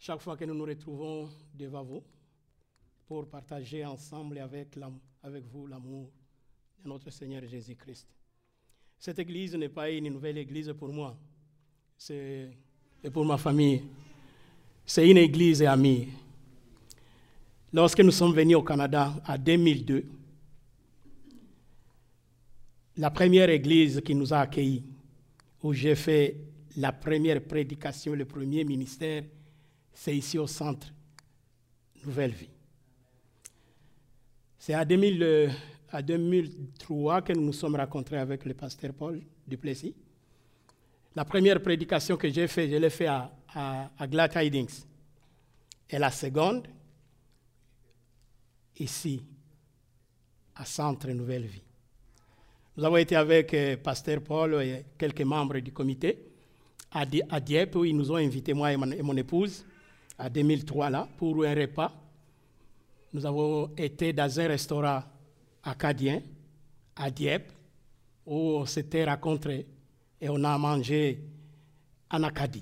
chaque fois que nous nous retrouvons devant vous pour partager ensemble avec vous l'amour de notre Seigneur Jésus-Christ. Cette église n'est pas une nouvelle église pour moi, c'est pour ma famille. C'est une église amie. Lorsque nous sommes venus au Canada en 2002, la première église qui nous a accueillis, où j'ai fait la première prédication, le premier ministère, c'est ici au centre Nouvelle Vie. C'est à 2003 que nous nous sommes rencontrés avec le pasteur Paul Duplessis. La première prédication que j'ai faite, je l'ai faite à Glad Tidings. Et la seconde, ici, à Centre Nouvelle Vie. Nous avons été avec pasteur Paul et quelques membres du comité à Dieppe, où ils nous ont invités, moi et mon épouse, en 2003, là, pour un repas. Nous avons été dans un restaurant acadien, à Dieppe, où on s'était rencontrés et on a mangé en Acadie.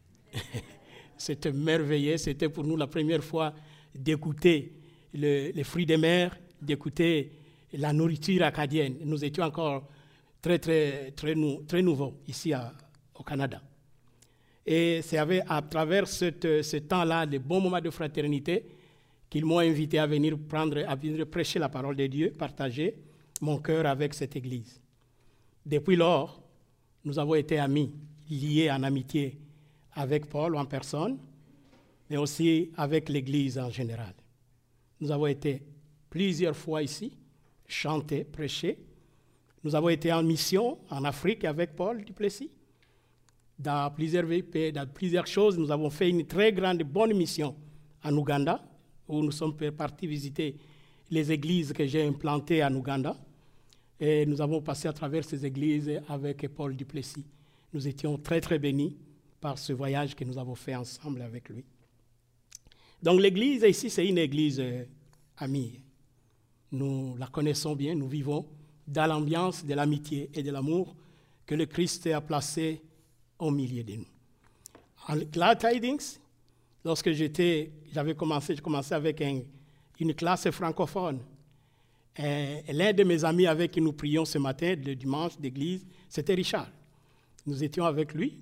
C'était merveilleux, c'était pour nous la première fois d'écouter les fruits des mers, d'écouter la nourriture acadienne. Nous étions encore très nouveaux ici au Canada. Et c'est à travers ce temps-là, les bons moments de fraternité, qu'ils m'ont invité à venir prêcher la parole de Dieu, partager mon cœur avec cette église. Depuis lors, nous avons été amis, liés en amitié avec Paul en personne, mais aussi avec l'église en général. Nous avons été plusieurs fois ici, chanter, prêcher. Nous avons été en mission en Afrique avec Paul Duplessis. Dans plusieurs choses, nous avons fait une très grande, bonne mission en Ouganda, où nous sommes partis visiter les églises que j'ai implantées en Ouganda. Et nous avons passé à travers ces églises avec Paul Duplessis. Nous étions très bénis par ce voyage que nous avons fait ensemble avec lui. Donc l'église ici, c'est une église amie. Nous la connaissons bien, nous vivons dans l'ambiance de l'amitié et de l'amour que le Christ a placé au milieu de nous. En Glad Tidings, lorsque j'ai commencé avec une classe francophone. Et l'un de mes amis avec qui nous prions ce matin, le dimanche d'église, c'était Richard. Nous étions avec lui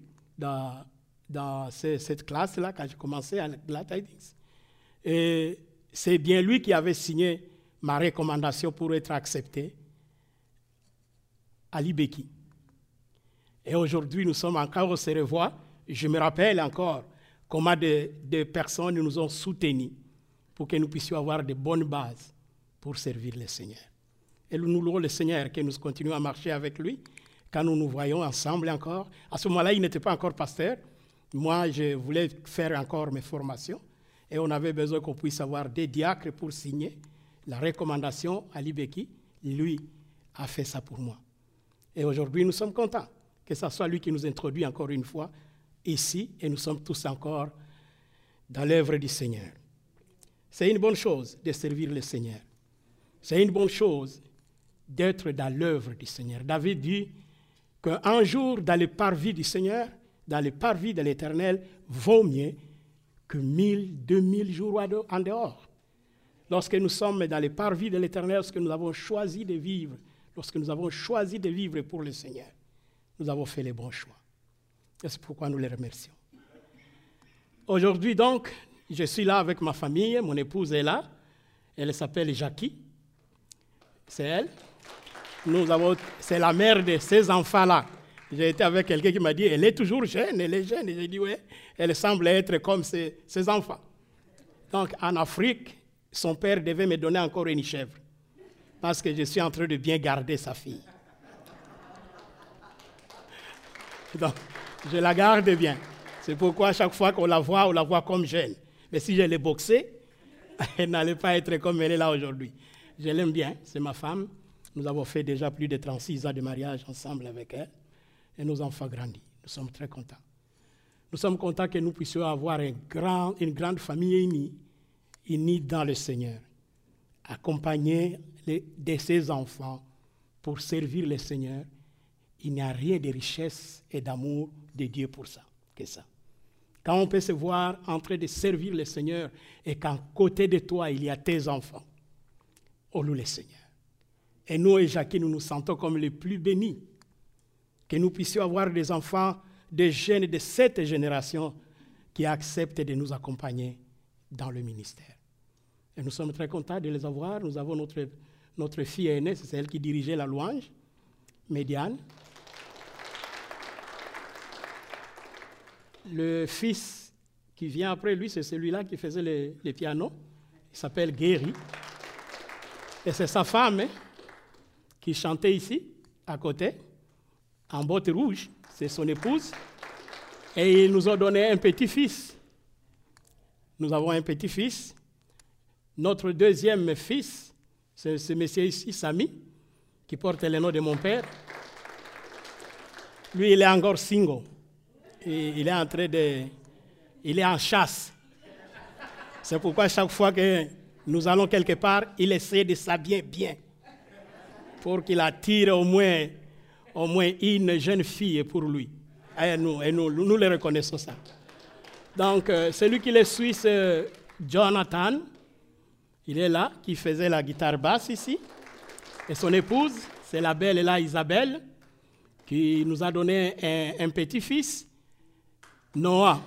dans cette classe-là quand j'ai commencé à Glad Tidings. Et c'est bien lui qui avait signé ma recommandation pour être accepté à l'Ibeki. Et aujourd'hui, nous sommes encore au Serevois. Je me rappelle encore comment des personnes nous ont soutenus pour que nous puissions avoir de bonnes bases pour servir le Seigneur. Et nous louons le Seigneur que nous continuons à marcher avec lui quand nous nous voyons ensemble encore. À ce moment-là, il n'était pas encore pasteur. Moi, je voulais faire encore mes formations et on avait besoin qu'on puisse avoir des diacres pour signer la recommandation à l'Ibeki. Lui a fait ça pour moi. Et aujourd'hui, nous sommes contents que ce soit lui qui nous introduit encore une fois ici, et nous sommes tous encore dans l'œuvre du Seigneur. C'est une bonne chose de servir le Seigneur. C'est une bonne chose d'être dans l'œuvre du Seigneur. David dit qu'un jour dans le parvis du Seigneur, dans le parvis de l'Éternel, vaut mieux que 1000, 2000 jours en dehors. Lorsque nous sommes dans le parvis de l'Éternel, lorsque nous avons choisi de vivre, pour le Seigneur, nous avons fait les bons choix. Et c'est pourquoi nous les remercions. Aujourd'hui, donc, je suis là avec ma famille. Mon épouse est là. Elle s'appelle Jackie. C'est elle. C'est la mère de ces enfants-là. J'ai été avec quelqu'un qui m'a dit, elle est toujours jeune, elle est jeune. Et j'ai dit, oui, elle semble être comme ses enfants. Donc, en Afrique, son père devait me donner encore une chèvre. Parce que je suis en train de bien garder sa fille. Donc, je la garde bien. C'est pourquoi à chaque fois qu'on la voit comme jeune. Mais si je l'ai boxée, elle n'allait pas être comme elle est là aujourd'hui. Je l'aime bien, c'est ma femme. Nous avons fait déjà plus de 36 ans de mariage ensemble avec elle. Et nos enfants grandissent. Nous sommes très contents. Nous sommes contents que nous puissions avoir une grande famille unie dans le Seigneur. Accompagner de ses enfants pour servir le Seigneur. Il n'y a rien de richesse et d'amour de Dieu pour ça, que ça. Quand on peut se voir en train de servir le Seigneur et qu'à côté de toi, il y a tes enfants. Oh, loue le Seigneur. Et nous et Jackie, nous nous sentons comme les plus bénis. Que nous puissions avoir des enfants, des jeunes de cette génération qui acceptent de nous accompagner dans le ministère. Et nous sommes très contents de les avoir. Nous avons notre fille aînée, c'est celle qui dirigeait la louange, Médiane. Le fils qui vient après lui, c'est celui-là qui faisait les pianos. Il s'appelle Guéry. Et c'est sa femme qui chantait ici, à côté, en bottes rouges. C'est son épouse. Et ils nous ont donné un petit-fils. Nous avons un petit-fils. Notre deuxième fils, c'est ce monsieur ici, Samy, qui porte le nom de mon père. Lui, il est encore single. Et il est en chasse. C'est pourquoi chaque fois que nous allons quelque part, il essaie de s'habiller bien pour qu'il attire au moins une jeune fille pour lui. Et nous le reconnaissons ça. Donc, celui qui le suit, c'est Jonathan. Il est là, qui faisait la guitare basse ici. Et son épouse, c'est la belle là, Isabelle, qui nous a donné un petit-fils, Noah.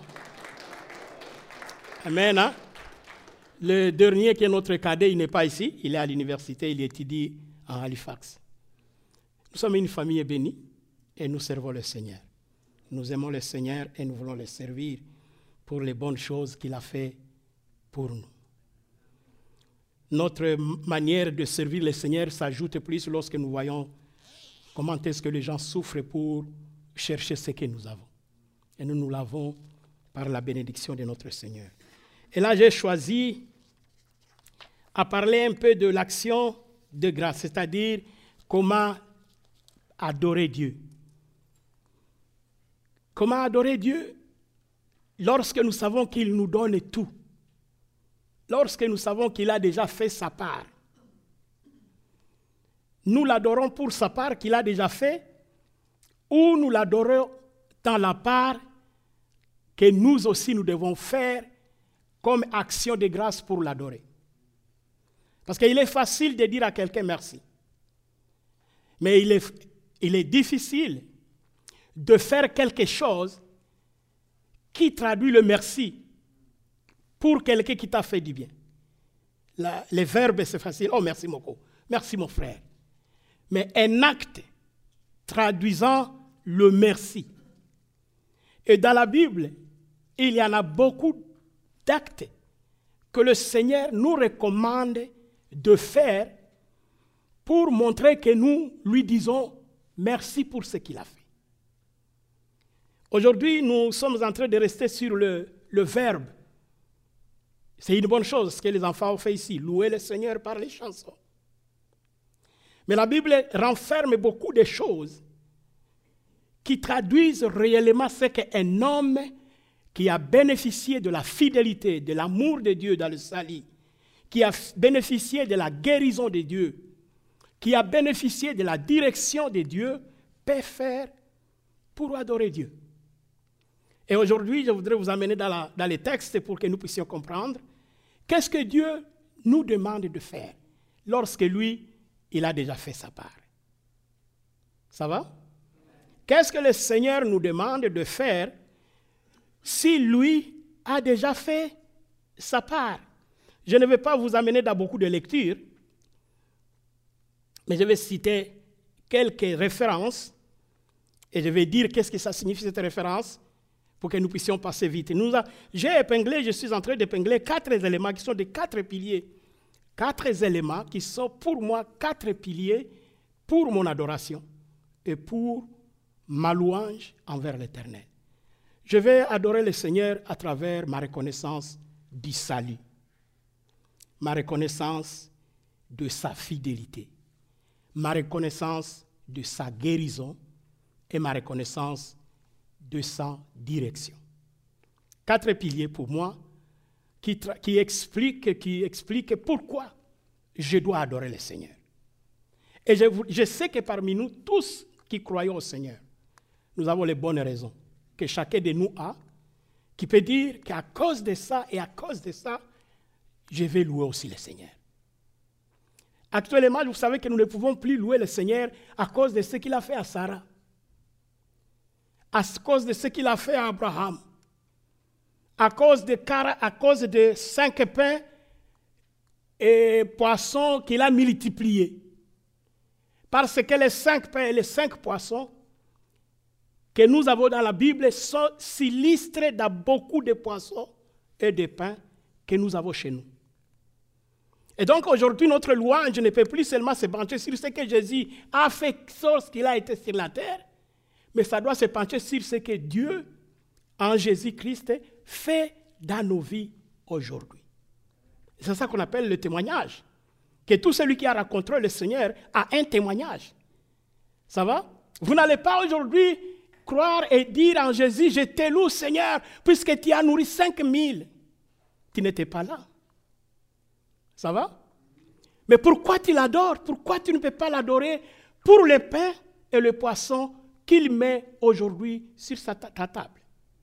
Amen. Hein? Le dernier qui est notre cadet, il n'est pas ici. Il est à l'université, il étudie en Halifax. Nous sommes une famille bénie et nous servons le Seigneur. Nous aimons le Seigneur et nous voulons le servir pour les bonnes choses qu'il a fait pour nous. Notre manière de servir le Seigneur s'ajoute plus lorsque nous voyons comment est-ce que les gens souffrent pour chercher ce que nous avons. Et nous l'avons par la bénédiction de notre Seigneur. Et là, j'ai choisi à parler un peu de l'action de grâce, c'est-à-dire comment adorer Dieu. Comment adorer Dieu lorsque nous savons qu'il nous donne tout. Lorsque nous savons qu'il a déjà fait sa part. Nous l'adorons pour sa part qu'il a déjà fait, ou nous l'adorons dans la part que nous aussi nous devons faire comme action de grâce pour l'adorer. Parce qu'il est facile de dire à quelqu'un merci. Mais il est difficile de faire quelque chose qui traduit le merci pour quelqu'un qui t'a fait du bien. Les verbes, c'est facile. Oh, merci Moko. Merci mon frère. Mais un acte traduisant le merci. Et dans la Bible, il y en a beaucoup d'actes que le Seigneur nous recommande de faire pour montrer que nous lui disons merci pour ce qu'il a fait. Aujourd'hui, nous sommes en train de rester sur le verbe. C'est une bonne chose ce que les enfants ont fait ici, louer le Seigneur par les chansons. Mais la Bible renferme beaucoup de choses qui traduisent réellement ce qu'un homme qui a bénéficié de la fidélité, de l'amour de Dieu dans le salut, qui a bénéficié de la guérison de Dieu, qui a bénéficié de la direction de Dieu, peut faire pour adorer Dieu. Et aujourd'hui, je voudrais vous amener dans les textes pour que nous puissions comprendre qu'est-ce que Dieu nous demande de faire lorsque lui, il a déjà fait sa part. Ça va? Qu'est-ce que le Seigneur nous demande de faire si lui a déjà fait sa part? Je ne vais pas vous amener dans beaucoup de lectures, mais je vais citer quelques références et je vais dire qu'est-ce que ça signifie cette référence pour que nous puissions passer vite. Je suis en train d'épingler 4 éléments qui sont des 4 piliers. 4 éléments qui sont pour moi 4 piliers pour mon adoration et pour ma louange envers l'Éternel. Je vais adorer le Seigneur à travers ma reconnaissance du salut, ma reconnaissance de sa fidélité, ma reconnaissance de sa guérison et ma reconnaissance de sa direction. 4 piliers pour moi qui expliquent pourquoi je dois adorer le Seigneur. Et je sais que parmi nous, tous qui croyons au Seigneur, nous avons les bonnes raisons que chacun de nous a qui peut dire qu'à cause de ça et à cause de ça, je vais louer aussi le Seigneur. Actuellement, vous savez que nous ne pouvons plus louer le Seigneur à cause de ce qu'il a fait à Sarah, à cause de ce qu'il a fait à Abraham, à cause de 5 pains et poissons qu'il a multipliés. Parce que les 5 pains et les 5 poissons que nous avons dans la Bible s'illustrent dans beaucoup de poissons et de pains que nous avons chez nous. Et donc aujourd'hui, notre louange ne peut plus seulement se pencher sur ce que Jésus a fait lorsqu'il a été sur la terre, mais ça doit se pencher sur ce que Dieu, en Jésus-Christ, fait dans nos vies aujourd'hui. C'est ça qu'on appelle le témoignage. Que tout celui qui a rencontré le Seigneur a un témoignage. Ça va? Vous n'allez pas aujourd'hui croire et dire en Jésus, je te loue Seigneur, puisque tu as nourri 5000. Tu n'étais pas là. Ça va? Mais pourquoi tu l'adores? Pourquoi tu ne peux pas l'adorer pour le pain et le poisson qu'il met aujourd'hui sur ta table?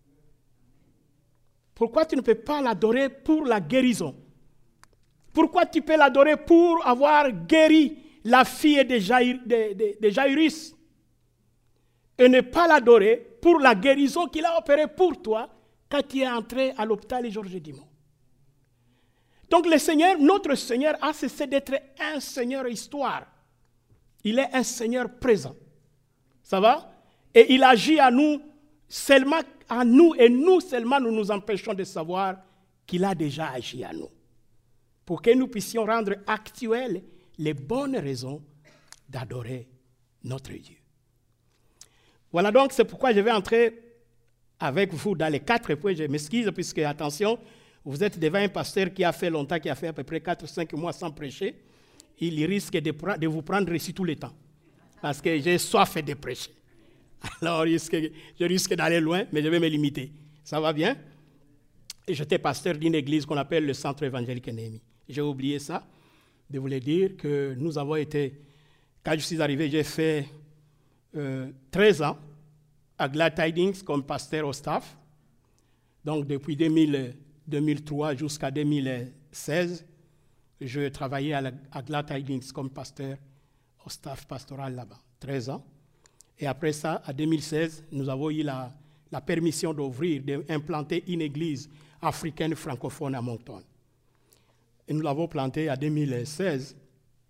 Pourquoi tu ne peux pas l'adorer pour la guérison? Pourquoi tu peux l'adorer pour avoir guéri la fille de Jairus et ne pas l'adorer pour la guérison qu'il a opérée pour toi quand tu es entré à l'hôpital Georges Dumont? Donc le Seigneur, notre Seigneur a cessé d'être un Seigneur histoire. Il est un Seigneur présent. Ça va? Et il agit à nous seulement à nous, et nous seulement nous nous empêchons de savoir qu'il a déjà agi à nous, pour que nous puissions rendre actuelles les bonnes raisons d'adorer notre Dieu. Voilà donc, c'est pourquoi je vais entrer avec vous dans les 4 points. Je m'excuse, puisque, attention, vous êtes devant un pasteur qui a fait longtemps, qui a fait à peu près 4 ou 5 mois sans prêcher. Il risque de vous prendre ici tout le temps, parce que j'ai soif de prêcher. Alors, je risque d'aller loin, mais je vais me limiter. Ça va bien? Et j'étais pasteur d'une église qu'on appelle le Centre évangélique Néhémie. J'ai oublié ça, de vous le dire, que nous avons été, quand je suis arrivé, j'ai fait 13 ans à Glad Tidings comme pasteur au staff. Donc, depuis 2003 jusqu'à 2016, je travaillais à Glad Tidings comme pasteur au staff pastoral là-bas. 13 ans. Et après ça, en 2016, nous avons eu la permission d'ouvrir, d'implanter une église africaine francophone à Moncton. Et nous l'avons plantée en 2016.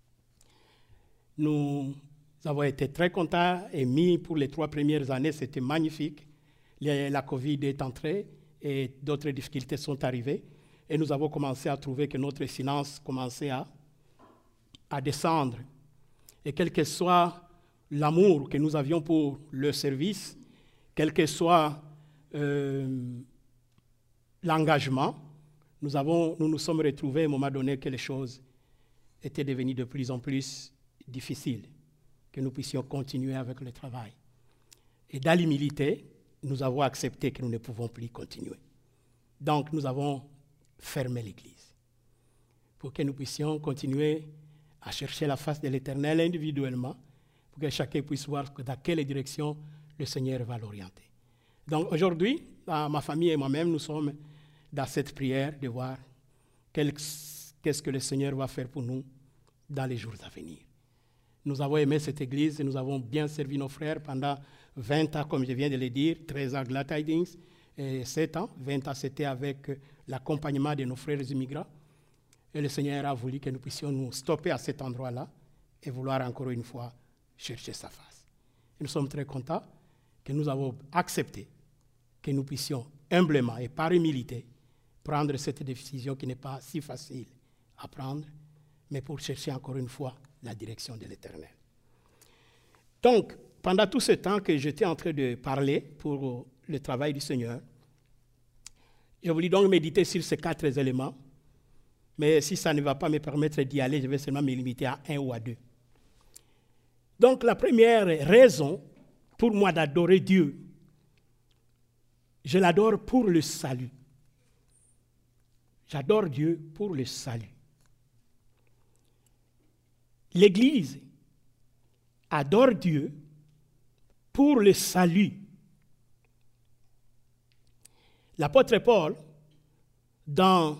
Nous avons été très contents et mis pour les 3 premières années, c'était magnifique. La COVID est entrée et d'autres difficultés sont arrivées. Et nous avons commencé à trouver que notre finance commençait à descendre. Et quel que soit l'amour que nous avions pour le service, quel que soit l'engagement, nous nous sommes retrouvés à un moment donné que les choses étaient devenues de plus en plus difficiles, que nous puissions continuer avec le travail. Et dans l'humilité, nous avons accepté que nous ne pouvons plus continuer. Donc nous avons fermé l'église pour que nous puissions continuer à chercher la face de l'Éternel individuellement, pour que chacun puisse voir dans quelle direction le Seigneur va l'orienter. Donc aujourd'hui, ma famille et moi-même, nous sommes dans cette prière de voir qu'est-ce que le Seigneur va faire pour nous dans les jours à venir. Nous avons aimé cette église et nous avons bien servi nos frères pendant 20 ans, comme je viens de le dire, 13 ans Glad Tidings et 7 ans. 20 ans, c'était avec l'accompagnement de nos frères immigrants. Et le Seigneur a voulu que nous puissions nous stopper à cet endroit-là et vouloir encore une fois chercher sa face. Et nous sommes très contents que nous avons accepté que nous puissions humblement et par humilité prendre cette décision qui n'est pas si facile à prendre, mais pour chercher encore une fois la direction de l'Éternel. Donc, pendant tout ce temps que j'étais en train de parler pour le travail du Seigneur, je voulais donc méditer sur ces 4 éléments, mais si ça ne va pas me permettre d'y aller, je vais seulement me limiter à 1 ou à 2. Donc, la première raison pour moi d'adorer Dieu, je l'adore pour le salut. J'adore Dieu pour le salut. L'Église adore Dieu pour le salut. L'apôtre Paul, dans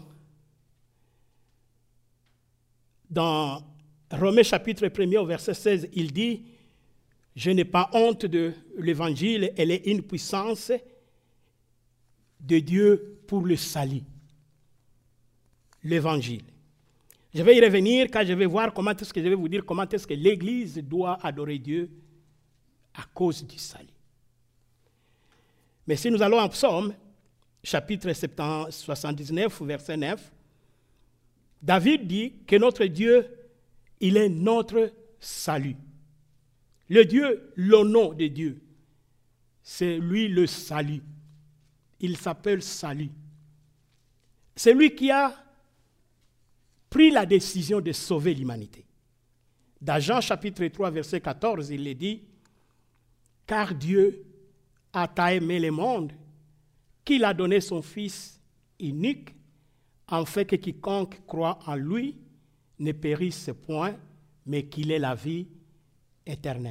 Romains chapitre 1er au verset 16, il dit « Je n'ai pas honte de l'évangile, elle est une puissance de Dieu pour le salut. » L'évangile. Je vais y revenir quand je vais voir comment est-ce que je vais vous dire comment est-ce que l'Église doit adorer Dieu à cause du salut. Mais si nous allons en Psaume, chapitre 79, verset 9, David dit que notre Dieu, il est notre salut. Le Dieu, le nom de Dieu, c'est lui le salut. Il s'appelle salut. C'est lui qui a pris la décision de sauver l'humanité. Dans Jean chapitre 3, verset 14, il est dit « Car Dieu a tant aimé le monde qu'il a donné son Fils unique, en fait que quiconque croit en lui ne périsse point, mais qu'il ait la vie éternelle. »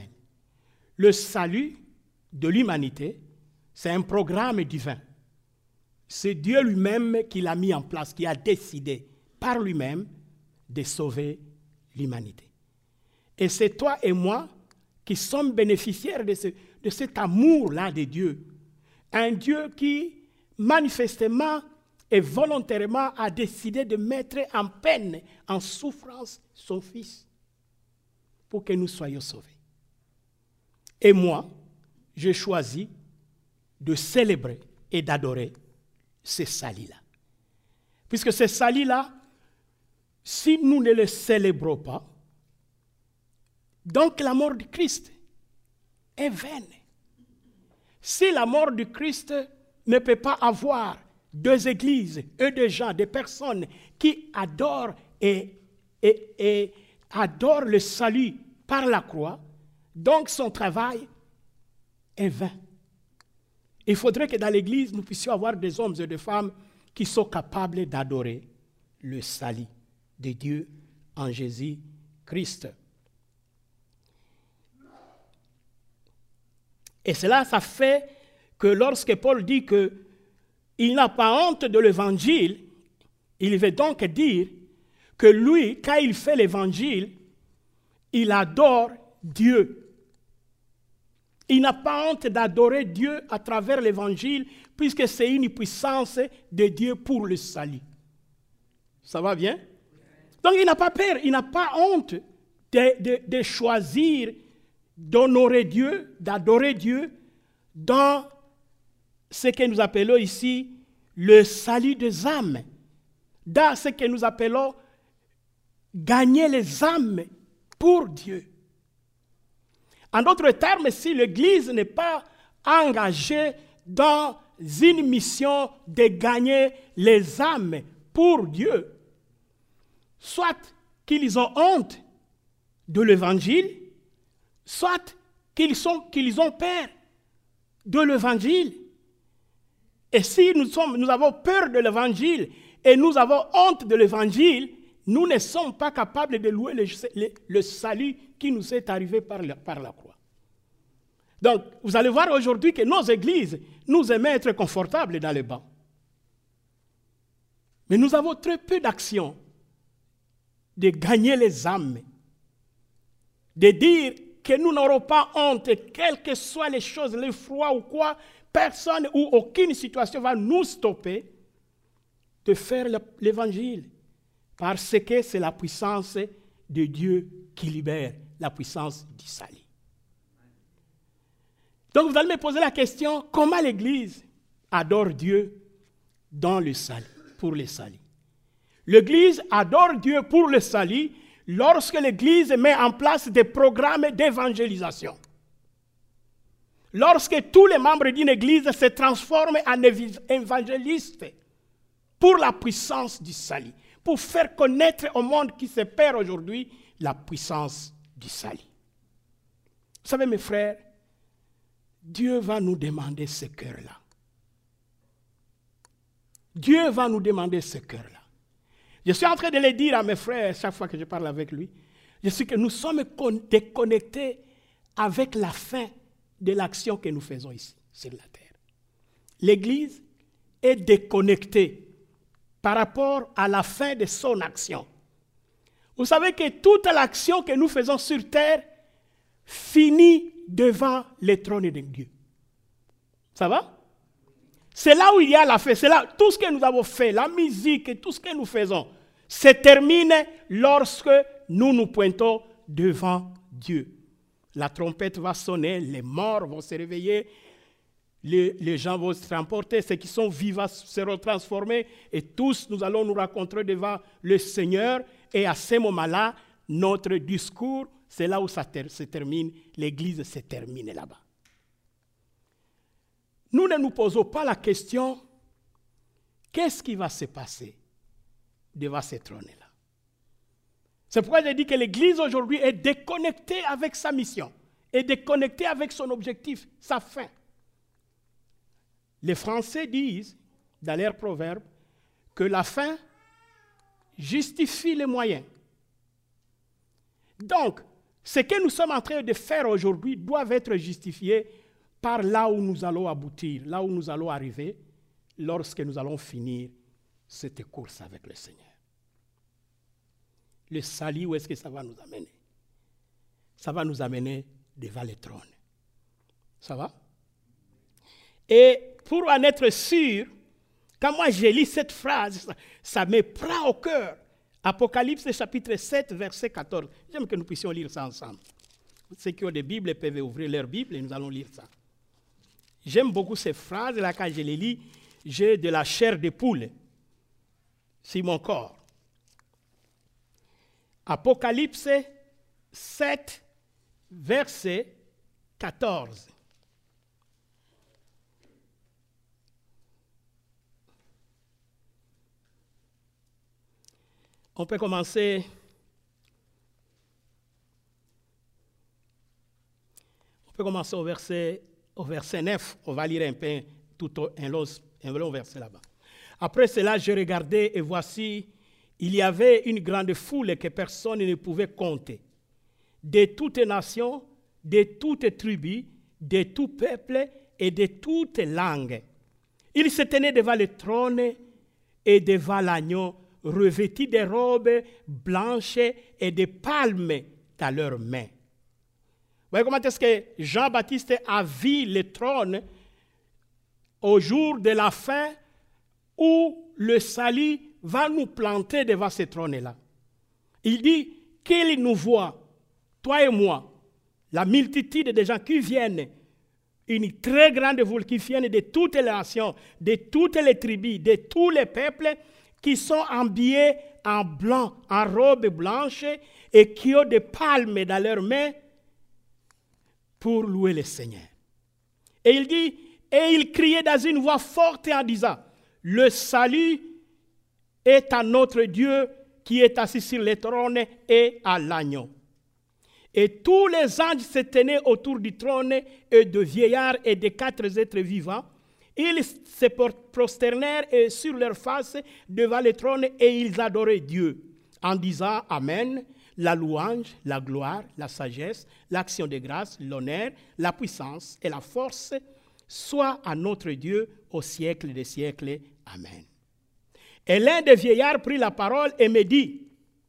Le salut de l'humanité, c'est un programme divin. C'est Dieu lui-même qui l'a mis en place, qui a décidé par lui-même de sauver l'humanité. Et c'est toi et moi qui sommes bénéficiaires de cet amour-là de Dieu. Un Dieu qui, manifestement et volontairement, a décidé de mettre en peine, en souffrance, son Fils pour que nous soyons sauvés. Et moi, j'ai choisi de célébrer et d'adorer ce salut-là. Puisque ce salut-là, si nous ne le célébrons pas, donc la mort du Christ est vaine. Si la mort du Christ ne peut pas avoir deux églises et des gens, des personnes qui adorent et adorent le salut par la croix, donc son travail est vain. Il faudrait que dans l'Église, nous puissions avoir des hommes et des femmes qui sont capables d'adorer le salut de Dieu en Jésus-Christ. Et cela, ça fait que lorsque Paul dit qu'il n'a pas honte de l'Évangile, il veut donc dire que lui, quand il fait l'Évangile, il adore Dieu. Il n'a pas honte d'adorer Dieu à travers l'Évangile, puisque c'est une puissance de Dieu pour le salut. Ça va bien? Donc il n'a pas peur, il n'a pas honte de choisir d'honorer Dieu, d'adorer Dieu dans ce que nous appelons ici le salut des âmes, dans ce que nous appelons gagner les âmes pour Dieu. En d'autres termes, si l'Église n'est pas engagée dans une mission de gagner les âmes pour Dieu, soit qu'ils ont honte de l'Évangile, soit qu'ils ont peur de l'Évangile. Et si nous avons peur de l'Évangile et nous avons honte de l'Évangile, nous ne sommes pas capables de louer le salut qui nous est arrivé par la croix. Donc, vous allez voir aujourd'hui que nos églises nous aiment être confortables dans les bancs. Mais nous avons très peu d'actions de gagner les âmes, de dire que nous n'aurons pas honte, quelles que soient les choses, les froids ou quoi, personne ou aucune situation va nous stopper de faire l'évangile. Parce que c'est la puissance de Dieu qui libère, la puissance du salut. Donc vous allez me poser la question, comment l'Église adore Dieu dans le salut, pour le salut? L'Église adore Dieu pour le salut lorsque l'Église met en place des programmes d'évangélisation. Lorsque tous les membres d'une Église se transforment en évangélistes pour la puissance du salut, pour faire connaître au monde qui se perd aujourd'hui la puissance du salut. Vous savez, mes frères, Dieu va nous demander ce cœur-là. Dieu va nous demander ce cœur-là. Je suis en train de le dire à mes frères chaque fois que je parle avec lui. Je sais que nous sommes déconnectés avec la fin de l'action que nous faisons ici, sur la terre. L'Église est déconnecté par rapport à la fin de son action. Vous savez que toute l'action que nous faisons sur terre finit devant le trône de Dieu. Ça va? C'est là où il y a la fin. C'est là, tout ce que nous avons fait, la musique et tout ce que nous faisons, se termine lorsque nous nous pointons devant Dieu. La trompette va sonner, les morts vont se réveiller, les gens vont se remporter, ceux qui sont vivants seront transformés et tous nous allons nous rencontrer devant le Seigneur. Et à ce moment-là, notre discours, c'est là où ça se termine, l'Église se termine là-bas. Nous ne nous posons pas la question, qu'est-ce qui va se passer devant ce trône-là? C'est pourquoi j'ai dit que l'Église aujourd'hui est déconnectée avec sa mission, est déconnectée avec son objectif, sa fin. Les Français disent, dans leur proverbe, que la fin justifie les moyens. Donc, ce que nous sommes en train de faire aujourd'hui doit être justifié par là où nous allons aboutir, là où nous allons arriver, lorsque nous allons finir cette course avec le Seigneur. Le salut, où est-ce que ça va nous amener? Ça va nous amener devant le trône. Ça va? Et pour en être sûr, quand moi j'ai lu cette phrase, ça me prend au cœur. Apocalypse chapitre 7, verset 14. J'aime que nous puissions lire ça ensemble. Ceux qui ont des Bibles peuvent ouvrir leur Bible et nous allons lire ça. J'aime beaucoup ces phrases-là, quand je les lis, j'ai de la chair de poule sur mon corps. Apocalypse 7, verset 14. On peut commencer au verset 9. On va lire un peu tout un long verset là-bas. Après cela, je regardais et voici, il y avait une grande foule que personne ne pouvait compter, de toutes nations, de toutes tribus, de tout peuple et de toutes langues. Ils se tenaient devant le trône et devant l'agneau, revêtis de robes blanches et de palmes dans leurs mains. Vous voyez comment est-ce que Jean-Baptiste a vu le trône au jour de la fin où le salut va nous planter devant ce trône-là. Il dit qu'il nous voit, toi et moi, la multitude de gens qui viennent, une très grande foule qui viennent de toutes les nations, de toutes les tribus, de tous les peuples, qui sont habillés en blanc, en robe blanche, et qui ont des palmes dans leurs mains pour louer le Seigneur. Et il dit, et il criait dans une voix forte en disant, le salut est à notre Dieu qui est assis sur le trône et à l'agneau. Et tous les anges se tenaient autour du trône et de vieillards et de 4 êtres vivants. Ils se prosternèrent sur leur face devant le trône et ils adoraient Dieu en disant Amen, la louange, la gloire, la sagesse, l'action de grâce, l'honneur, la puissance et la force soit à notre Dieu au siècle des siècles. Amen. Et l'un des vieillards prit la parole et me dit,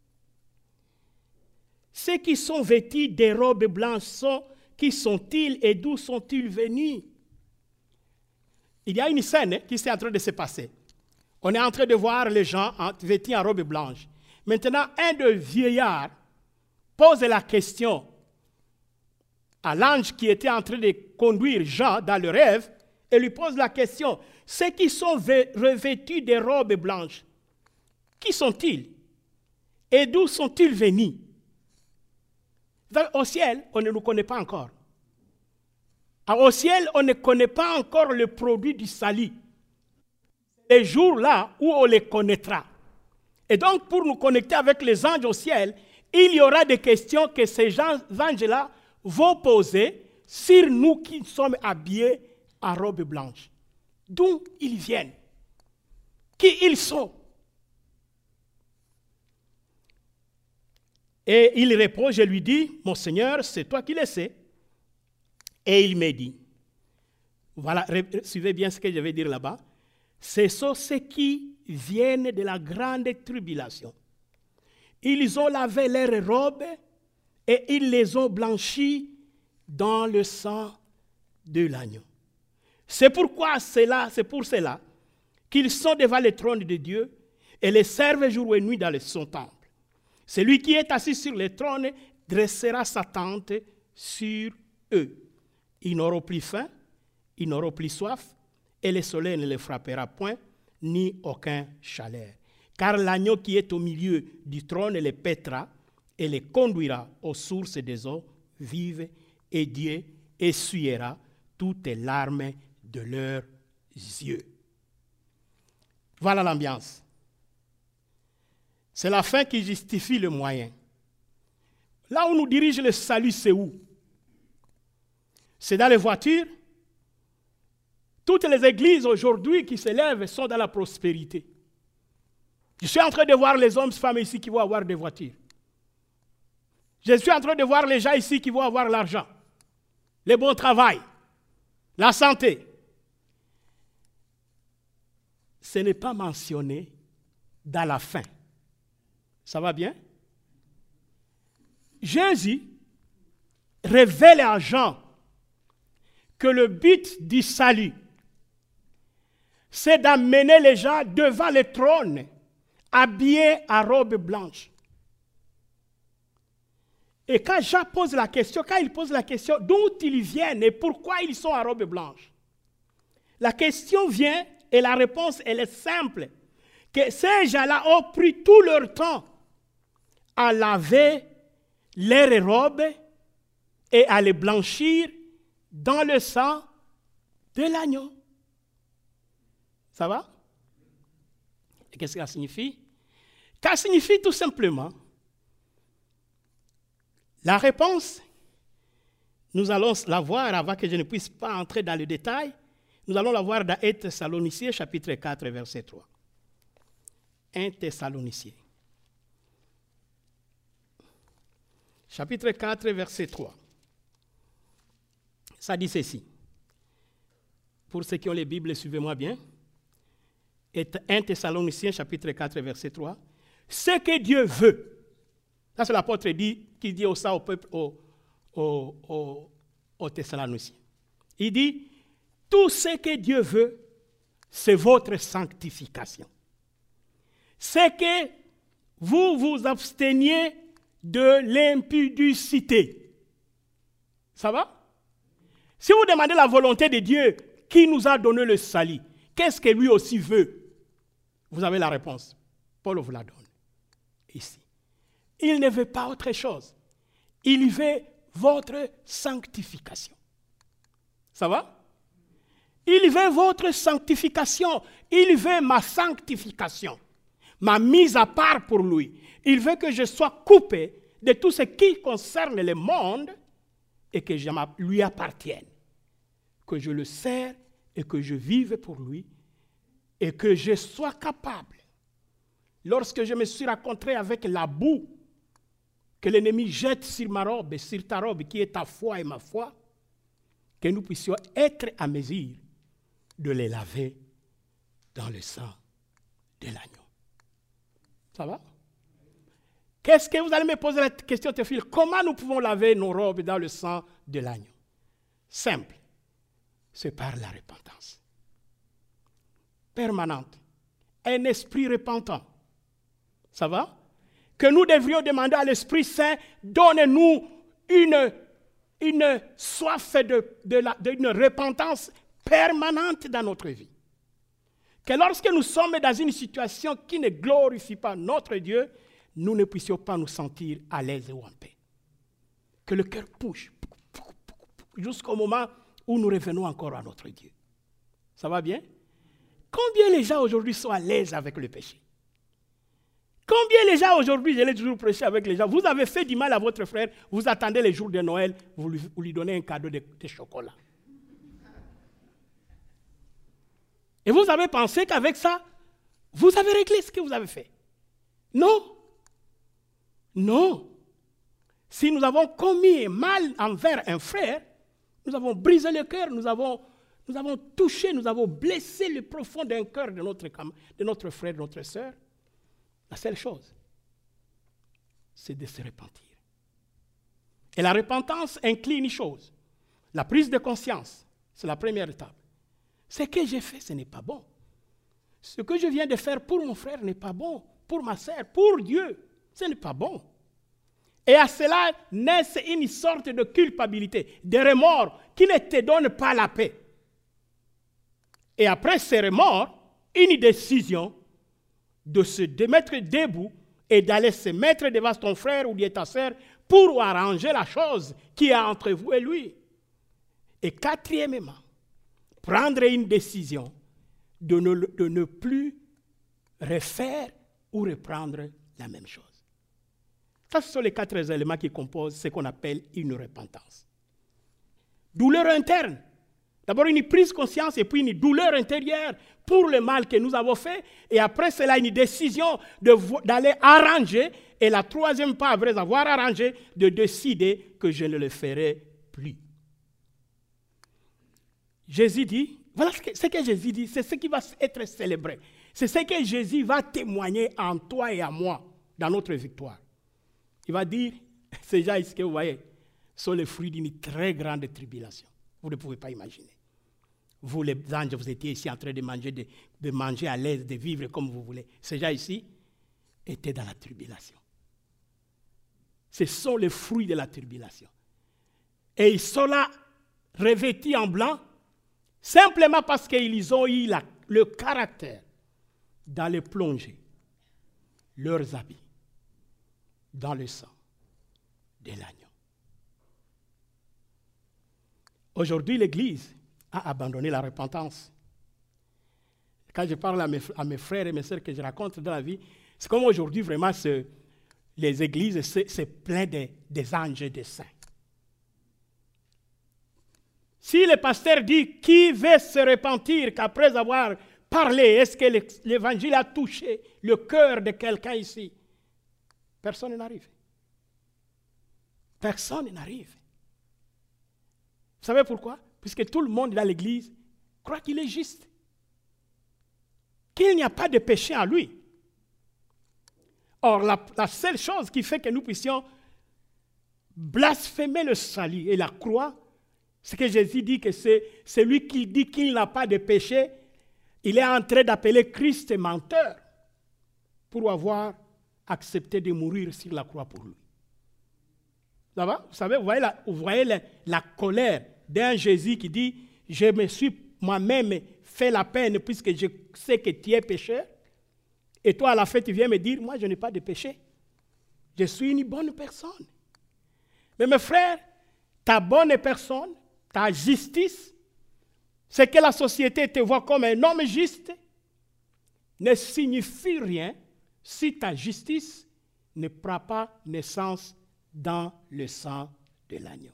ceux qui sont vêtus des robes blanches, qui sont-ils et d'où sont-ils venus? Il y a une scène qui est en train de se passer. On est en train de voir les gens vêtus en robe blanche. Maintenant, un des vieillards pose la question à l'ange qui était en train de conduire Jean dans le rêve et lui pose la question, ceux qui sont revêtus de robes blanches, qui sont-ils? Et d'où sont-ils venus? Au ciel, on ne nous connaît pas encore. Au ciel, on ne connaît pas encore le produit du salut. Les jours là où on les connaîtra. Et donc, pour nous connecter avec les anges au ciel, il y aura des questions que ces anges-là vont poser sur nous qui sommes habillés en robe blanche. D'où ils viennent? Qui ils sont? Et il répond, je lui dis, mon Seigneur, c'est toi qui le sais. Et il me dit, voilà, suivez bien ce que je vais dire là-bas. Ce sont ceux qui viennent de la grande tribulation. Ils ont lavé leurs robes et ils les ont blanchis dans le sang de l'agneau. C'est pour cela qu'ils sont devant le trône de Dieu et les servent jour et nuit dans son temple. Celui qui est assis sur le trône dressera sa tente sur eux. Ils n'auront plus faim, ils n'auront plus soif, et le soleil ne les frappera point, ni aucun chaleur. Car l'agneau qui est au milieu du trône les paîtra et les conduira aux sources des eaux vives, et Dieu essuiera toutes les larmes de leurs yeux. Voilà l'ambiance. C'est la fin qui justifie le moyen. Là où nous dirige le salut, c'est où? C'est dans les voitures. Toutes les églises aujourd'hui qui s'élèvent sont dans la prospérité. Je suis en train de voir les hommes et femmes ici qui vont avoir des voitures. Je suis en train de voir les gens ici qui vont avoir l'argent, le bon travail, la santé. Ce n'est pas mentionné dans la fin. Ça va bien? Jésus révèle à Jean que le but du salut, c'est d'amener les gens devant le trône, habillés en robe blanche. Et quand Jean pose la question, d'où ils viennent et pourquoi ils sont en robe blanche, la question vient et la réponse, elle est simple. Que ces gens-là ont pris tout leur temps à laver leurs robes et à les blanchir dans le sang de l'agneau. Ça va? Et qu'est-ce que ça signifie? Ça signifie tout simplement, la réponse, nous allons la voir avant que je ne puisse pas entrer dans le détail. Nous allons la voir dans 1 Thessaloniciens, chapitre 4, verset 3. 1 Thessaloniciens. Chapitre 4, verset 3. Ça dit ceci. Pour ceux qui ont les Bibles, suivez-moi bien. 1 Thessaloniciens, chapitre 4, verset 3. Ce que Dieu veut. Ça, c'est l'apôtre qui dit ça au peuple, aux Thessaloniciens. Il dit, tout ce que Dieu veut, c'est votre sanctification. C'est que vous vous absteniez de l'impudicité. Ça va? Si vous demandez la volonté de Dieu qui nous a donné le salut, qu'est-ce que lui aussi veut? Vous avez la réponse. Paul vous la donne. Ici. Il ne veut pas autre chose. Il veut votre sanctification. Ça va? Il veut votre sanctification. Il veut ma sanctification. Ma mise à part pour lui. Il veut que je sois coupé de tout ce qui concerne le monde et que je lui appartienne. Que je le sers et que je vive pour lui et que je sois capable, lorsque je me suis rencontré avec la boue que l'ennemi jette sur ma robe et sur ta robe qui est ta foi et ma foi, que nous puissions être à mesure de les laver dans le sang de l'agneau. Ça va? Qu'est-ce que vous allez me poser la question, Théophile? Comment nous pouvons laver nos robes dans le sang de l'agneau? Simple. C'est par la repentance. Permanente. Un esprit repentant. Ça va? Que nous devrions demander à l'Esprit Saint, donne-nous une soif d'une repentance permanente dans notre vie. Que lorsque nous sommes dans une situation qui ne glorifie pas notre Dieu, nous ne puissions pas nous sentir à l'aise ou en paix. Que le cœur pousse jusqu'au moment où nous revenons encore à notre Dieu. Ça va bien? Combien les gens aujourd'hui sont à l'aise avec le péché? Combien les gens aujourd'hui, je l'ai toujours prêché avec les gens, vous avez fait du mal à votre frère, vous attendez les jours de Noël, vous lui donnez un cadeau de chocolat. Et vous avez pensé qu'avec ça, vous avez réglé ce que vous avez fait. Non. Non. Si nous avons commis un mal envers un frère, nous avons brisé le cœur, nous nous avons touché, nous avons blessé le profond d'un cœur de notre frère, de notre sœur, la seule chose, c'est de se repentir. Et la repentance inclut une chose, la prise de conscience, c'est la première étape. Ce que j'ai fait, ce n'est pas bon. Ce que je viens de faire pour mon frère n'est pas bon, pour ma sœur, pour Dieu, ce n'est pas bon. Et à cela naît une sorte de culpabilité, de remords qui ne te donnent pas la paix. Et après ces remords, une décision de se mettre debout et d'aller se mettre devant ton frère ou ta sœur pour arranger la chose qui est entre vous et lui. Et quatrièmement, prendre une décision de ne plus refaire ou reprendre la même chose. Ça, ce sont les 4 éléments qui composent ce qu'on appelle une repentance. Douleur interne. D'abord une prise de conscience et puis une douleur intérieure pour le mal que nous avons fait. Et après cela, une décision d'aller arranger. Et la troisième pas, après avoir arrangé, de décider que je ne le ferai plus. Jésus dit, voilà ce que Jésus dit, c'est ce qui va être célébré. C'est ce que Jésus va témoigner en toi et en moi dans notre victoire. Il va dire, ces gens ici que vous voyez sont les fruits d'une très grande tribulation. Vous ne pouvez pas imaginer. Vous, les anges, vous étiez ici en train de manger à l'aise, de vivre comme vous voulez. Ces gens ici étaient dans la tribulation. Ce sont les fruits de la tribulation. Et ils sont là, revêtus en blanc, simplement parce qu'ils ont eu le caractère d'aller plonger leurs habits dans le sang de l'agneau. Aujourd'hui, l'Église a abandonné la repentance. Quand je parle à mes frères et mes sœurs que je raconte dans la vie, c'est comme aujourd'hui, vraiment, les églises, c'est plein des anges et des saints. Si le pasteur dit qui veut se repentir qu'après avoir parlé, est-ce que l'évangile a touché le cœur de quelqu'un ici? Personne n'arrive. Personne n'arrive. Vous savez pourquoi? Puisque tout le monde dans l'église croit qu'il est juste. Qu'il n'y a pas de péché en lui. Or, la seule chose qui fait que nous puissions blasphémer le salut et la croix, c'est que Jésus dit que c'est celui qui dit qu'il n'a pas de péché, il est en train d'appeler Christ menteur pour avoir accepté de mourir sur la croix pour lui. Ça va? Vous savez, vous voyez la colère d'un Jésus qui dit « Je me suis moi-même fait la peine puisque je sais que tu es pécheur. Et toi, à la fin, tu viens me dire « Moi, je n'ai pas de péché. Je suis une bonne personne. » Mais mes frères, ta bonne personne, ta justice, c'est que la société te voit comme un homme juste, ne signifie rien si ta justice ne prend pas naissance dans le sang de l'agneau.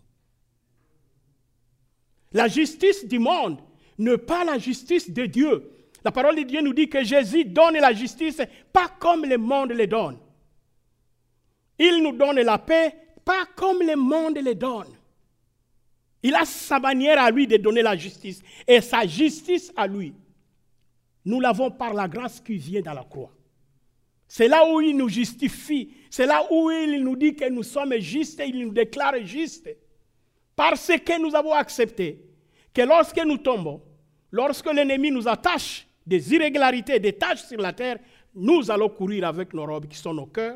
La justice du monde n'est pas la justice de Dieu. La parole de Dieu nous dit que Jésus donne la justice pas comme le monde le donne. Il nous donne la paix pas comme le monde le donne. Il a sa manière à lui de donner la justice. Et sa justice à lui, nous l'avons par la grâce qui vient dans la croix. C'est là où il nous justifie. C'est là où il nous dit que nous sommes justes et il nous déclare justes. Parce que nous avons accepté que lorsque nous tombons, lorsque l'ennemi nous attache des irrégularités, des taches sur la terre, nous allons courir avec nos robes qui sont nos cœurs,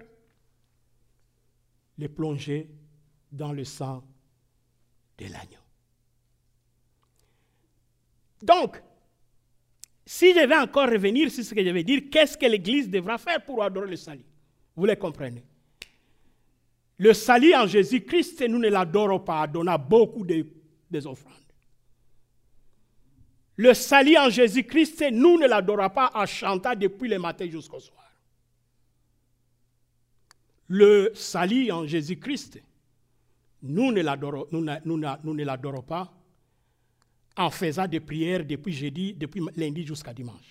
les plonger dans le sang de l'agneau. Donc, si je vais encore revenir sur ce que je vais dire, qu'est-ce que l'Église devra faire pour adorer le salut? Vous le comprenez. Le salut en Jésus-Christ, nous ne l'adorons pas en donnant beaucoup des offrandes. Le salut en Jésus-Christ, nous ne l'adorons pas en chantant depuis le matin jusqu'au soir. Le salut en Jésus-Christ, nous ne l'adorons pas en faisant des prières depuis lundi jusqu'à dimanche.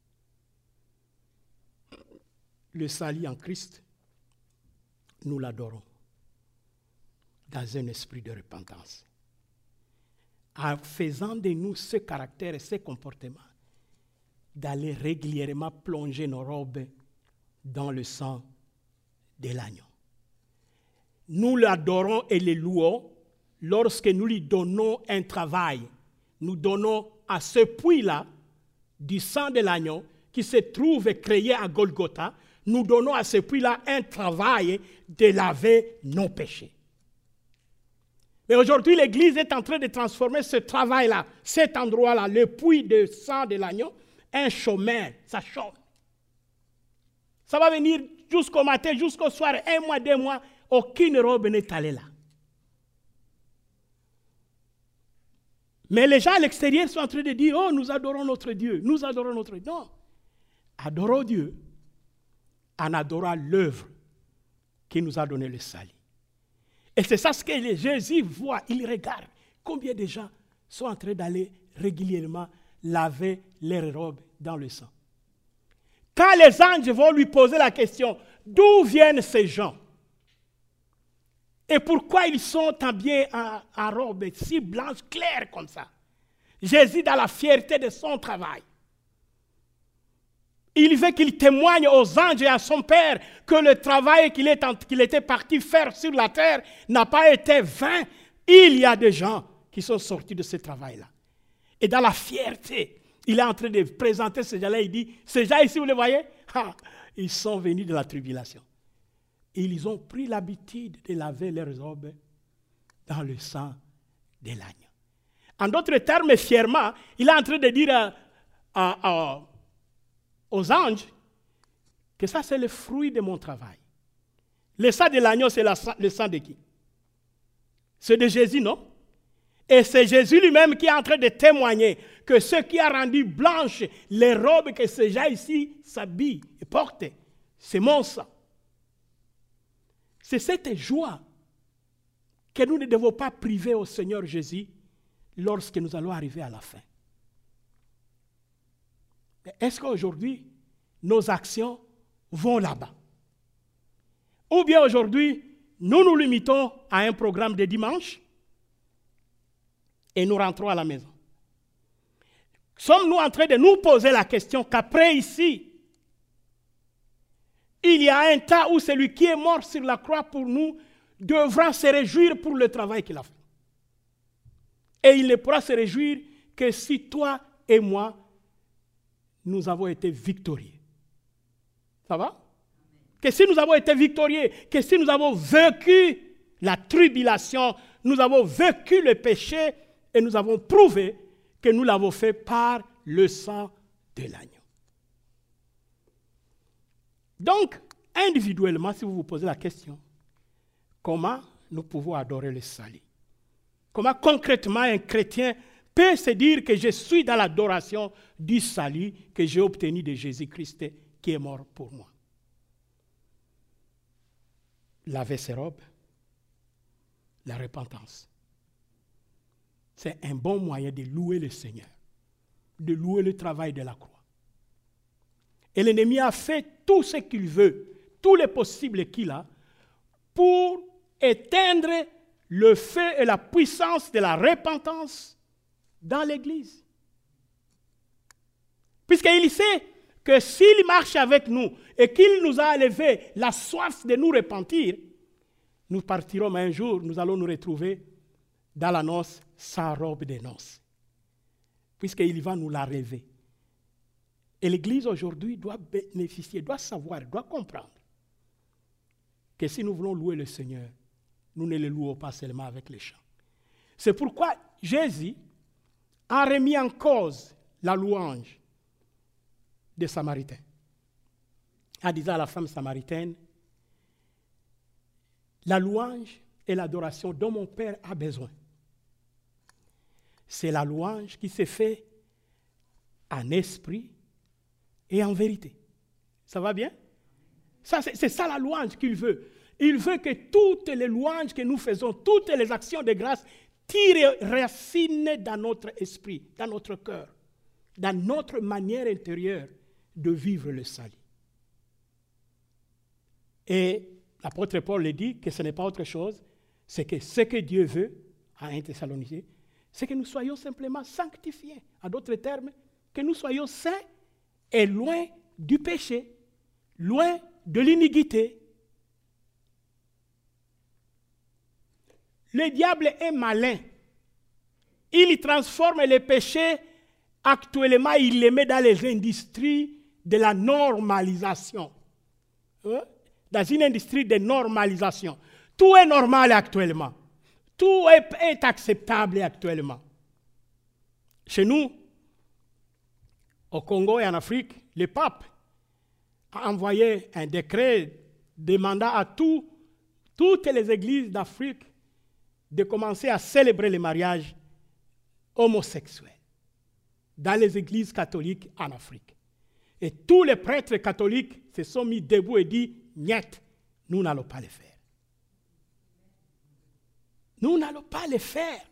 Le salut en Christ, nous l'adorons dans un esprit de repentance. en faisant de nous ce caractère et ce comportement, d'aller régulièrement plonger nos robes dans le sang de l'agneau. Nous l'adorons et le louons lorsque nous lui donnons un travail. Nous donnons à ce puits-là du sang de l'agneau qui se trouve créé à Golgotha, nous donnons à ce puits-là un travail de laver nos péchés. Mais aujourd'hui, l'Église est en train de transformer ce travail-là, cet endroit-là, le puits de sang de l'agneau, un chômeur, ça chôme. Ça va venir jusqu'au matin, jusqu'au soir, 1 mois, 2 mois, aucune robe n'est allée là. Mais les gens à l'extérieur sont en train de dire, oh, nous adorons notre Dieu, nous adorons notre Dieu. Non, adorons Dieu en adorant l'œuvre qui nous a donné le salut. Et c'est ça ce que Jésus voit, il regarde combien de gens sont en train d'aller régulièrement laver leurs robes dans le sang. Quand les anges vont lui poser la question, d'où viennent ces gens? Et pourquoi ils sont habillés en robe si blanche, claire comme ça? Jésus, dans la fierté de son travail, il veut qu'il témoigne aux anges et à son Père que le travail qu'il était parti faire sur la terre n'a pas été vain. Il y a des gens qui sont sortis de ce travail-là. Et dans la fierté, il est en train de présenter ces gens-là. Il dit, ces gens ici, vous les voyez? Ils sont venus de la tribulation. Ils ont pris l'habitude de laver leurs robes dans le sang de l'agneau. En d'autres termes, fièrement, il est en train de dire aux anges que ça, c'est le fruit de mon travail. Le sang de l'agneau, c'est le sang de qui? C'est de Jésus, non? Et c'est Jésus lui-même qui est en train de témoigner que ce qui a rendu blanches les robes que ces gens ici s'habillent et portent, c'est mon sang. C'est cette joie que nous ne devons pas priver au Seigneur Jésus lorsque nous allons arriver à la fin. Mais est-ce qu'aujourd'hui, nos actions vont là-bas? Ou bien aujourd'hui, nous nous limitons à un programme de dimanche et nous rentrons à la maison? Sommes-nous en train de nous poser la question qu'après ici, il y a un temps où celui qui est mort sur la croix pour nous devra se réjouir pour le travail qu'il a fait. Et il ne pourra se réjouir que si toi et moi, nous avons été victorieux. Ça va? Que si nous avons été victorieux, que si nous avons vécu la tribulation, nous avons vécu le péché et nous avons prouvé que nous l'avons fait par le sang de l'agneau. Donc, individuellement, si vous vous posez la question, comment nous pouvons adorer le salut? Comment concrètement un chrétien peut se dire que je suis dans l'adoration du salut que j'ai obtenu de Jésus-Christ qui est mort pour moi? Laver ses robes, la repentance. C'est un bon moyen de louer le Seigneur, de louer le travail de la croix. Et l'ennemi a fait tout ce qu'il veut, tous les possibles qu'il a, pour éteindre le feu et la puissance de la repentance dans l'Église. Puisqu'il sait que s'il marche avec nous et qu'il nous a élevé la soif de nous repentir, nous partirons un jour, nous allons nous retrouver dans la noce sans robe de noces. Puisqu'il va nous la rêver. Et l'Église aujourd'hui doit bénéficier, doit savoir, doit comprendre que si nous voulons louer le Seigneur, nous ne le louons pas seulement avec les chants. C'est pourquoi Jésus a remis en cause la louange des Samaritains. En disant à la femme samaritaine, la louange et l'adoration dont mon Père a besoin, c'est la louange qui se fait en esprit et en vérité. Ça va bien? C'est ça la louange qu'il veut. Il veut que toutes les louanges que nous faisons, toutes les actions de grâce tirent racine dans notre esprit, dans notre cœur, dans notre manière intérieure de vivre le salut. Et l'apôtre Paul le dit que ce n'est pas autre chose, c'est que ce que Dieu veut, à 1 Thessaloniciens, c'est que nous soyons simplement sanctifiés. En d'autres termes, que nous soyons saints et loin du péché, loin de l'iniquité. Le diable est malin. Il transforme les péchés actuellement, il les met dans les industries de la normalisation. Dans une industrie de normalisation. Tout est normal actuellement. Tout est acceptable actuellement. Chez nous, au Congo et en Afrique, le pape a envoyé un décret demandant à toutes les églises d'Afrique de commencer à célébrer le mariage homosexuel dans les églises catholiques en Afrique. Et tous les prêtres catholiques se sont mis debout et dit, niet, nous n'allons pas le faire. Nous n'allons pas le faire.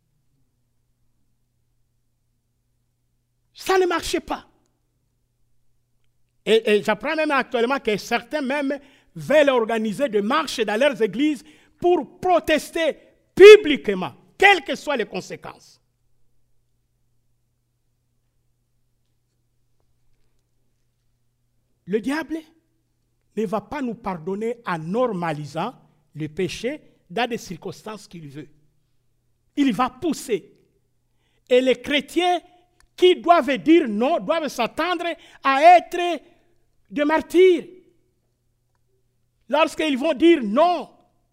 Ça ne marchait pas. Et j'apprends même actuellement que certains même veulent organiser des marches dans leurs églises pour protester publiquement, quelles que soient les conséquences. Le diable ne va pas nous pardonner en normalisant le péché dans des circonstances qu'il veut. Il va pousser. Et les chrétiens qui doivent dire non, doivent s'attendre à être des martyrs. Lorsqu'ils vont dire non.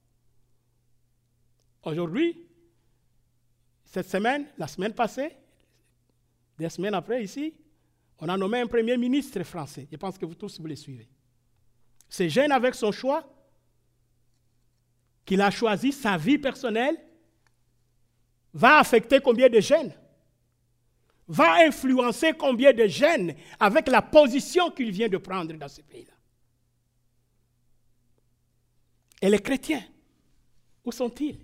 Aujourd'hui, cette semaine, la semaine passée, des semaines après ici, on a nommé un premier ministre français. Je pense que vous tous vous le suivez. C'est jeune avec son choix, qu'il a choisi, sa vie personnelle, va affecter combien de jeunes? Va influencer combien de jeunes avec la position qu'il vient de prendre dans ce pays-là? Et les chrétiens, où sont-ils?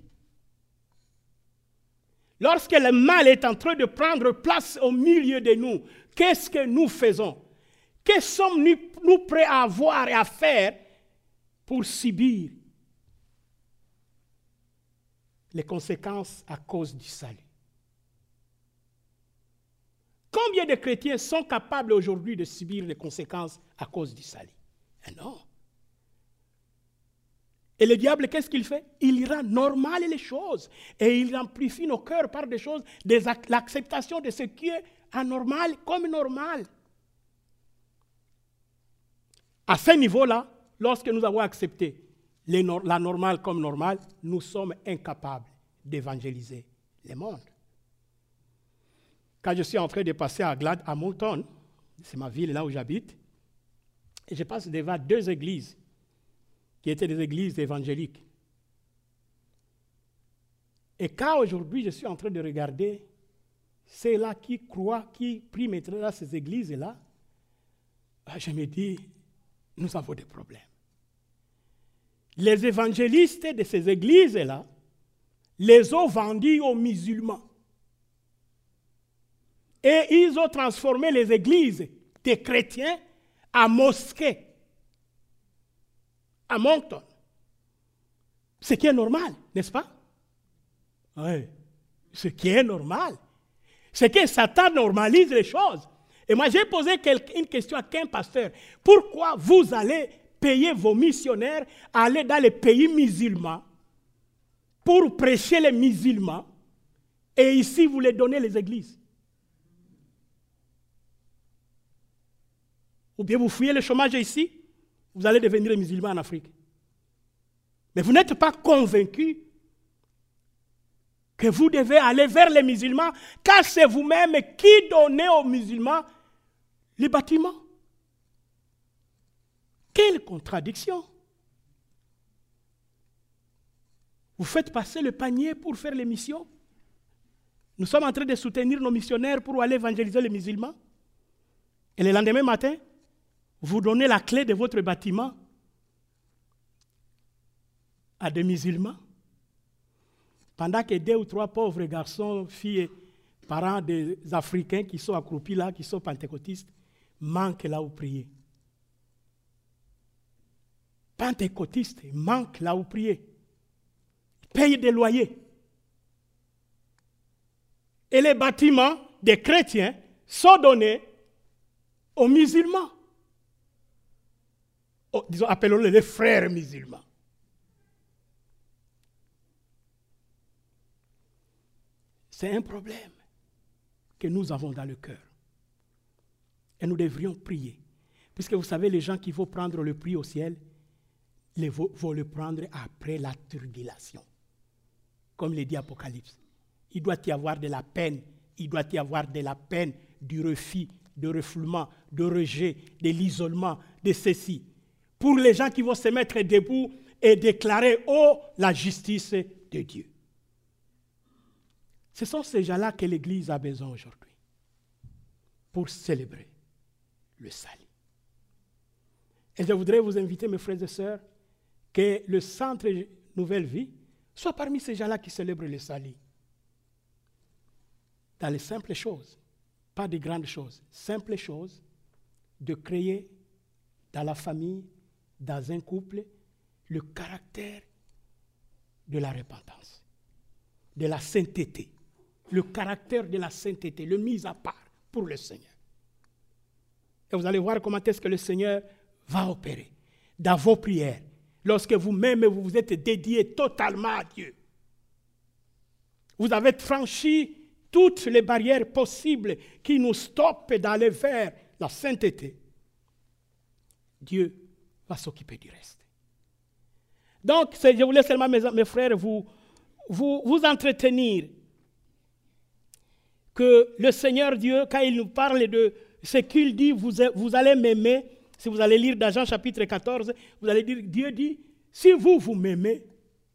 Lorsque le mal est en train de prendre place au milieu de nous, qu'est-ce que nous faisons? Que sommes-nous prêts à avoir et à faire pour subir les conséquences à cause du salut? Combien de chrétiens sont capables aujourd'hui de subir les conséquences à cause du salut? Non. Et le diable, qu'est-ce qu'il fait? Il rend normal les choses. Et il amplifie nos cœurs par des choses, l'acceptation de ce qui est anormal comme normal. À ce niveau-là, lorsque nous avons accepté la normale comme normale, nous sommes incapables d'évangéliser le monde. Quand je suis en train de passer à Moulton, c'est ma ville là où j'habite, et je passe devant 2 églises qui étaient des églises évangéliques. Et quand aujourd'hui je suis en train de regarder ceux-là qui croient, qui prient maintenant dans ces églises-là, je me dis, nous avons des problèmes. Les évangélistes de ces églises-là les ont vendus aux musulmans. Et ils ont transformé les églises des chrétiens en mosquées. À Moncton. Ce qui est normal, n'est-ce pas? Oui. Ce qui est normal. C'est que Satan normalise les choses. Et moi, j'ai posé une question à qu'un pasteur. Pourquoi vous allez payer vos missionnaires à aller dans les pays musulmans pour prêcher les musulmans et ici, vous les donnez les églises? Ou bien vous fouillez le chômage ici, vous allez devenir musulman en Afrique. Mais vous n'êtes pas convaincu que vous devez aller vers les musulmans, car c'est vous-même qui donnez aux musulmans les bâtiments. Quelle contradiction! Vous faites passer le panier pour faire les missions. Nous sommes en train de soutenir nos missionnaires pour aller évangéliser les musulmans. Et le lendemain matin, vous donnez la clé de votre bâtiment à des musulmans, pendant que 2 ou 3 pauvres garçons, filles, parents des Africains qui sont accroupis là, qui sont pentecôtistes, manquent là où prier. Pentecôtistes manquent là où prier. Payent des loyers. et les bâtiments des chrétiens sont donnés aux musulmans. Disons, appelons-les les frères musulmans. C'est un problème que nous avons dans le cœur. Et nous devrions prier. Puisque vous savez, les gens qui vont prendre le prix au ciel, vont le prendre après la tribulation. Comme le dit Apocalypse. Il doit y avoir de la peine. Il doit y avoir de la peine, du refus, de refoulement, de rejet, de l'isolement, de ceci. Pour les gens qui vont se mettre debout et déclarer « Oh, la justice de Dieu ». Ce sont ces gens-là que l'Église a besoin aujourd'hui pour célébrer le salut. Et je voudrais vous inviter, mes frères et sœurs, que le centre Nouvelle Vie soit parmi ces gens-là qui célèbrent le salut. Dans les simples choses, pas des grandes choses, simples choses, de créer dans la famille, dans un couple, le caractère de la repentance, de la sainteté, le caractère de la sainteté, le mise à part pour le Seigneur. Et vous allez voir comment est-ce que le Seigneur va opérer dans vos prières, lorsque vous-même vous êtes dédié totalement à Dieu. Vous avez franchi toutes les barrières possibles qui nous stoppent d'aller vers la sainteté. Dieu va s'occuper du reste. Donc, je voulais seulement, mes frères, vous entretenir que le Seigneur Dieu, quand il nous parle de ce qu'il dit, vous allez m'aimer. Si vous allez lire dans Jean chapitre 14, vous allez dire, Dieu dit, si vous m'aimez,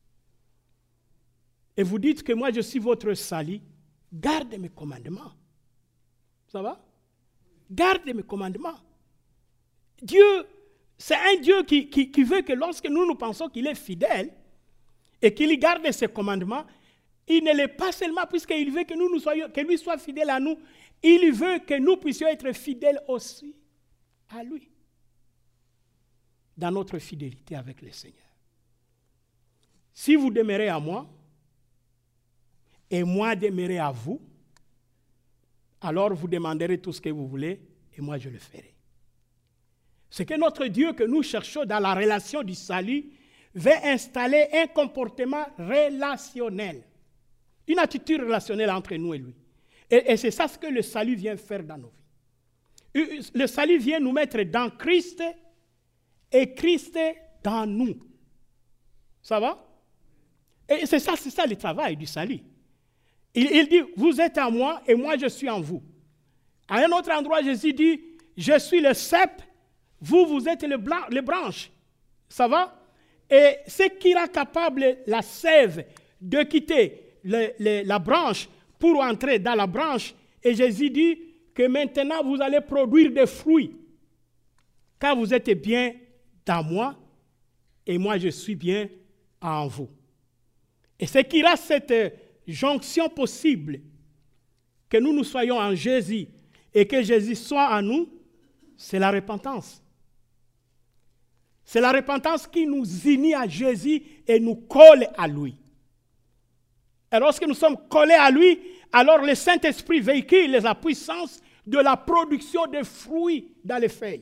et vous dites que moi je suis votre salut, gardez mes commandements. Ça va? Gardez mes commandements. Dieu, c'est un Dieu qui veut que lorsque nous pensons qu'il est fidèle et qu'il garde ses commandements, il ne l'est pas seulement puisqu'il veut que lui soit fidèle à nous, il veut que nous puissions être fidèles aussi à lui, dans notre fidélité avec le Seigneur. Si vous demeurez à moi, et moi demeurer à vous, alors vous demanderez tout ce que vous voulez, et moi je le ferai. C'est que notre Dieu que nous cherchons dans la relation du salut veut installer un comportement relationnel, une attitude relationnelle entre nous et lui. Et c'est ça ce que le salut vient faire dans nos vies. Le salut vient nous mettre dans Christ et Christ dans nous. Ça va? Et c'est ça le travail du salut. Il dit, vous êtes en moi et moi je suis en vous. À un autre endroit, Jésus dit, je suis le cep, vous êtes les branches. Ça va? Et ce qui rend capable la sève de quitter la branche pour entrer dans la branche, et Jésus dit que maintenant vous allez produire des fruits. Quand vous êtes bien dans moi, et moi je suis bien en vous. Et ce qui rend cette jonction possible, que nous soyons en Jésus et que Jésus soit en nous, c'est la repentance. C'est la repentance qui nous unit à Jésus et nous colle à lui. Et lorsque nous sommes collés à lui, alors le Saint-Esprit véhicule la puissance de la production de fruits dans les feuilles.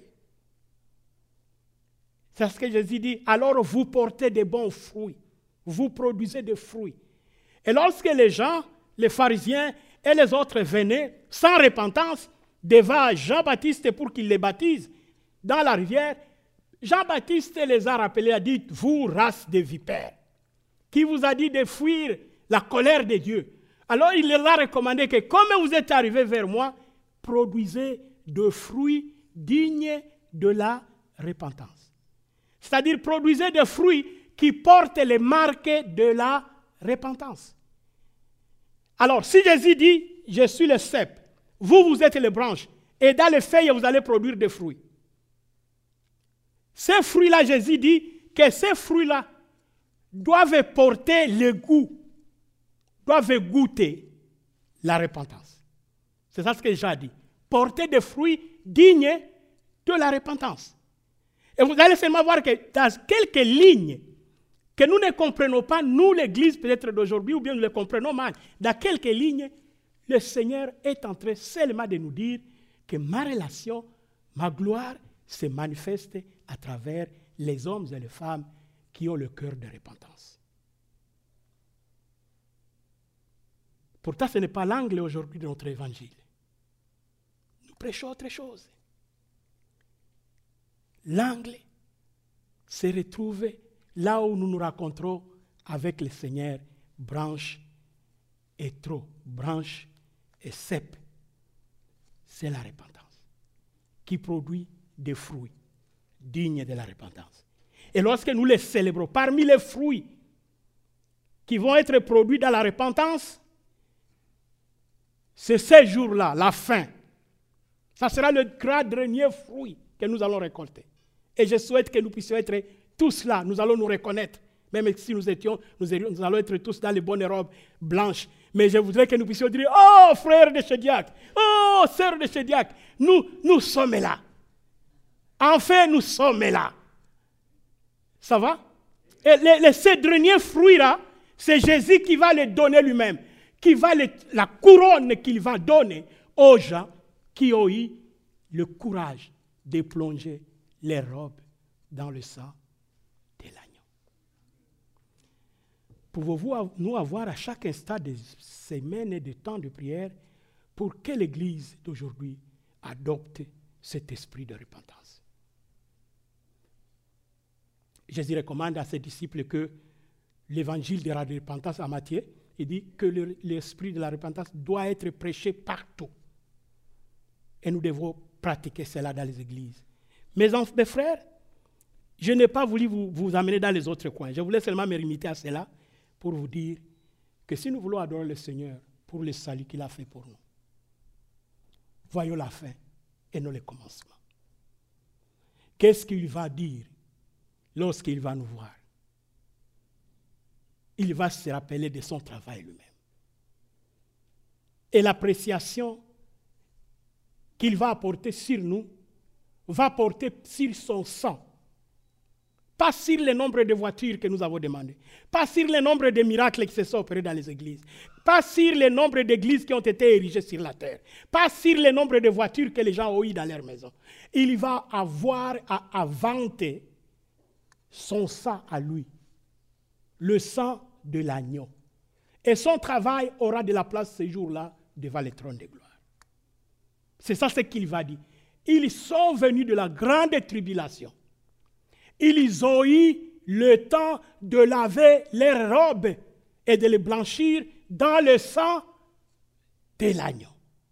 C'est ce que Jésus dit, alors vous portez de bons fruits, vous produisez des fruits. Et lorsque les gens, les pharisiens et les autres venaient sans repentance devant Jean-Baptiste pour qu'il les baptise dans la rivière, Jean-Baptiste les a rappelés, a dit, vous, race de vipères, qui vous a dit de fuir la colère de Dieu. Alors il leur a recommandé que comme vous êtes arrivés vers moi, produisez de fruits dignes de la repentance. C'est-à-dire produisez des fruits qui portent les marques de la repentance. Alors, si Jésus dit, je suis le cep, vous êtes les branches, et dans les feuilles, vous allez produire des fruits. Ces fruits-là, Jésus dit que ces fruits-là doivent porter le goût, doivent goûter la repentance. C'est ça ce que Jean dit. Porter des fruits dignes de la repentance. Et vous allez seulement voir que dans quelques lignes que nous ne comprenons pas, nous, l'Église peut-être d'aujourd'hui, ou bien nous les comprenons mal, dans quelques lignes, le Seigneur est en train seulement de nous dire que ma relation, ma gloire se manifeste à travers les hommes et les femmes qui ont le cœur de repentance. Pourtant, ce n'est pas l'angle aujourd'hui de notre évangile. Nous prêchons autre chose. L'angle se retrouve là où nous nous rencontrons avec le Seigneur, branche et tronc, branche et cep. C'est la repentance qui produit des fruits dignes de la repentance. Et lorsque nous les célébrons, parmi les fruits qui vont être produits dans la repentance, c'est ces jours-là, la fin. Ça sera le grand dernier fruit que nous allons récolter. Et je souhaite que nous puissions être tous là. Nous allons nous reconnaître. Même si nous allons être tous dans les bonnes robes blanches. Mais je voudrais que nous puissions dire, oh frère de Chédiac, oh sœur de Chédiac, nous sommes là. Enfin, nous sommes là. Ça va? Et ces derniers fruits-là, c'est Jésus qui va les donner lui-même. La couronne qu'il va donner aux gens qui ont eu le courage de plonger les robes dans le sang de l'agneau. Pouvons-vous nous avoir à chaque instant des semaines et des temps de prière pour que l'Église d'aujourd'hui adopte cet esprit de repentance? Jésus recommande à ses disciples que l'évangile de la repentance à Matthieu, il dit que l'esprit de la repentance doit être prêché partout. Et nous devons pratiquer cela dans les églises. Mes frères, je n'ai pas voulu vous amener dans les autres coins. Je voulais seulement me limiter à cela pour vous dire que si nous voulons adorer le Seigneur pour le salut qu'il a fait pour nous, voyons la fin et non le commencement. Qu'est-ce qu'il va dire lorsqu'il va nous voir? Il va se rappeler de son travail lui-même. Et l'appréciation qu'il va apporter sur nous va porter sur son sang. Pas sur le nombre de voitures que nous avons demandées. Pas sur le nombre de miracles qui se sont opérés dans les églises. Pas sur le nombre d'églises qui ont été érigées sur la terre. Pas sur le nombre de voitures que les gens ont eues dans leur maison. Il va avoir à vanter son sang à lui. Le sang de l'agneau. Et son travail aura de la place ce jour-là devant le trône de gloire. C'est ça ce qu'il va dire. Ils sont venus de la grande tribulation. Ils ont eu le temps de laver leurs robes et de les blanchir dans le sang de l'agneau.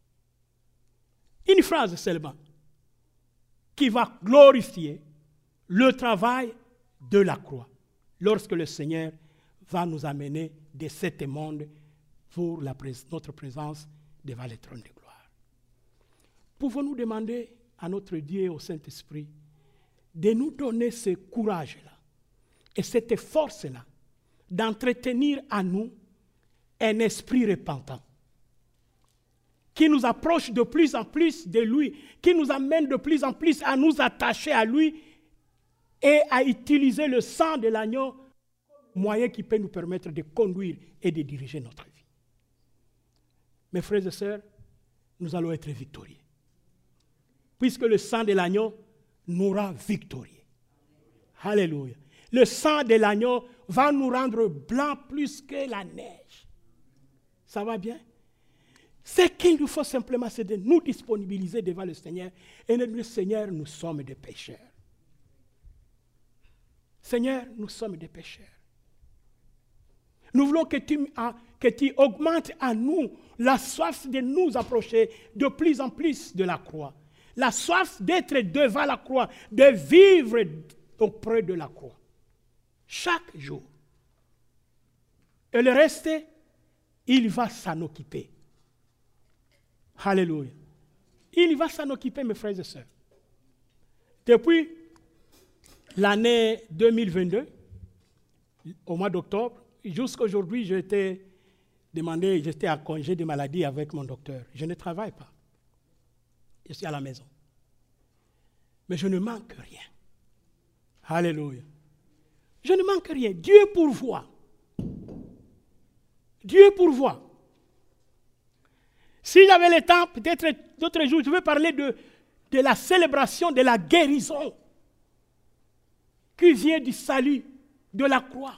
Une phrase seulement qui va glorifier le travail de la croix lorsque le Seigneur va nous amener de cet monde pour notre présence devant le trône de gloire. Pouvons-nous demander à notre Dieu et au Saint-Esprit de nous donner ce courage-là et cette force-là d'entretenir à nous un esprit repentant qui nous approche de plus en plus de lui, qui nous amène de plus en plus à nous attacher à lui et à utiliser le sang de l'agneau, moyen qui peut nous permettre de conduire et de diriger notre vie. Mes frères et sœurs, nous allons être victorieux. Puisque le sang de l'agneau nous rend victorieux. Alléluia. Le sang de l'agneau va nous rendre blancs plus que la neige. Ça va bien? Ce qu'il nous faut simplement, c'est de nous disponibiliser devant le Seigneur. Et le Seigneur, nous sommes des pécheurs. Seigneur, nous sommes des pécheurs. Nous voulons que tu augmentes à nous la soif de nous approcher de plus en plus de la croix. La soif d'être devant la croix, de vivre auprès de la croix. Chaque jour. Et le reste, il va s'en occuper. Alléluia. Il va s'en occuper, mes frères et sœurs. Depuis l'année 2022, au mois d'octobre, jusqu'à aujourd'hui, j'étais en congé de maladie avec mon docteur. Je ne travaille pas. Je suis à la maison. Mais je ne manque rien. Alléluia. Je ne manque rien. Dieu pourvoit. Dieu pourvoit. Si j'avais le temps, peut-être d'autres jours, je vais parler de la célébration de la guérison qui vient du salut, de la croix.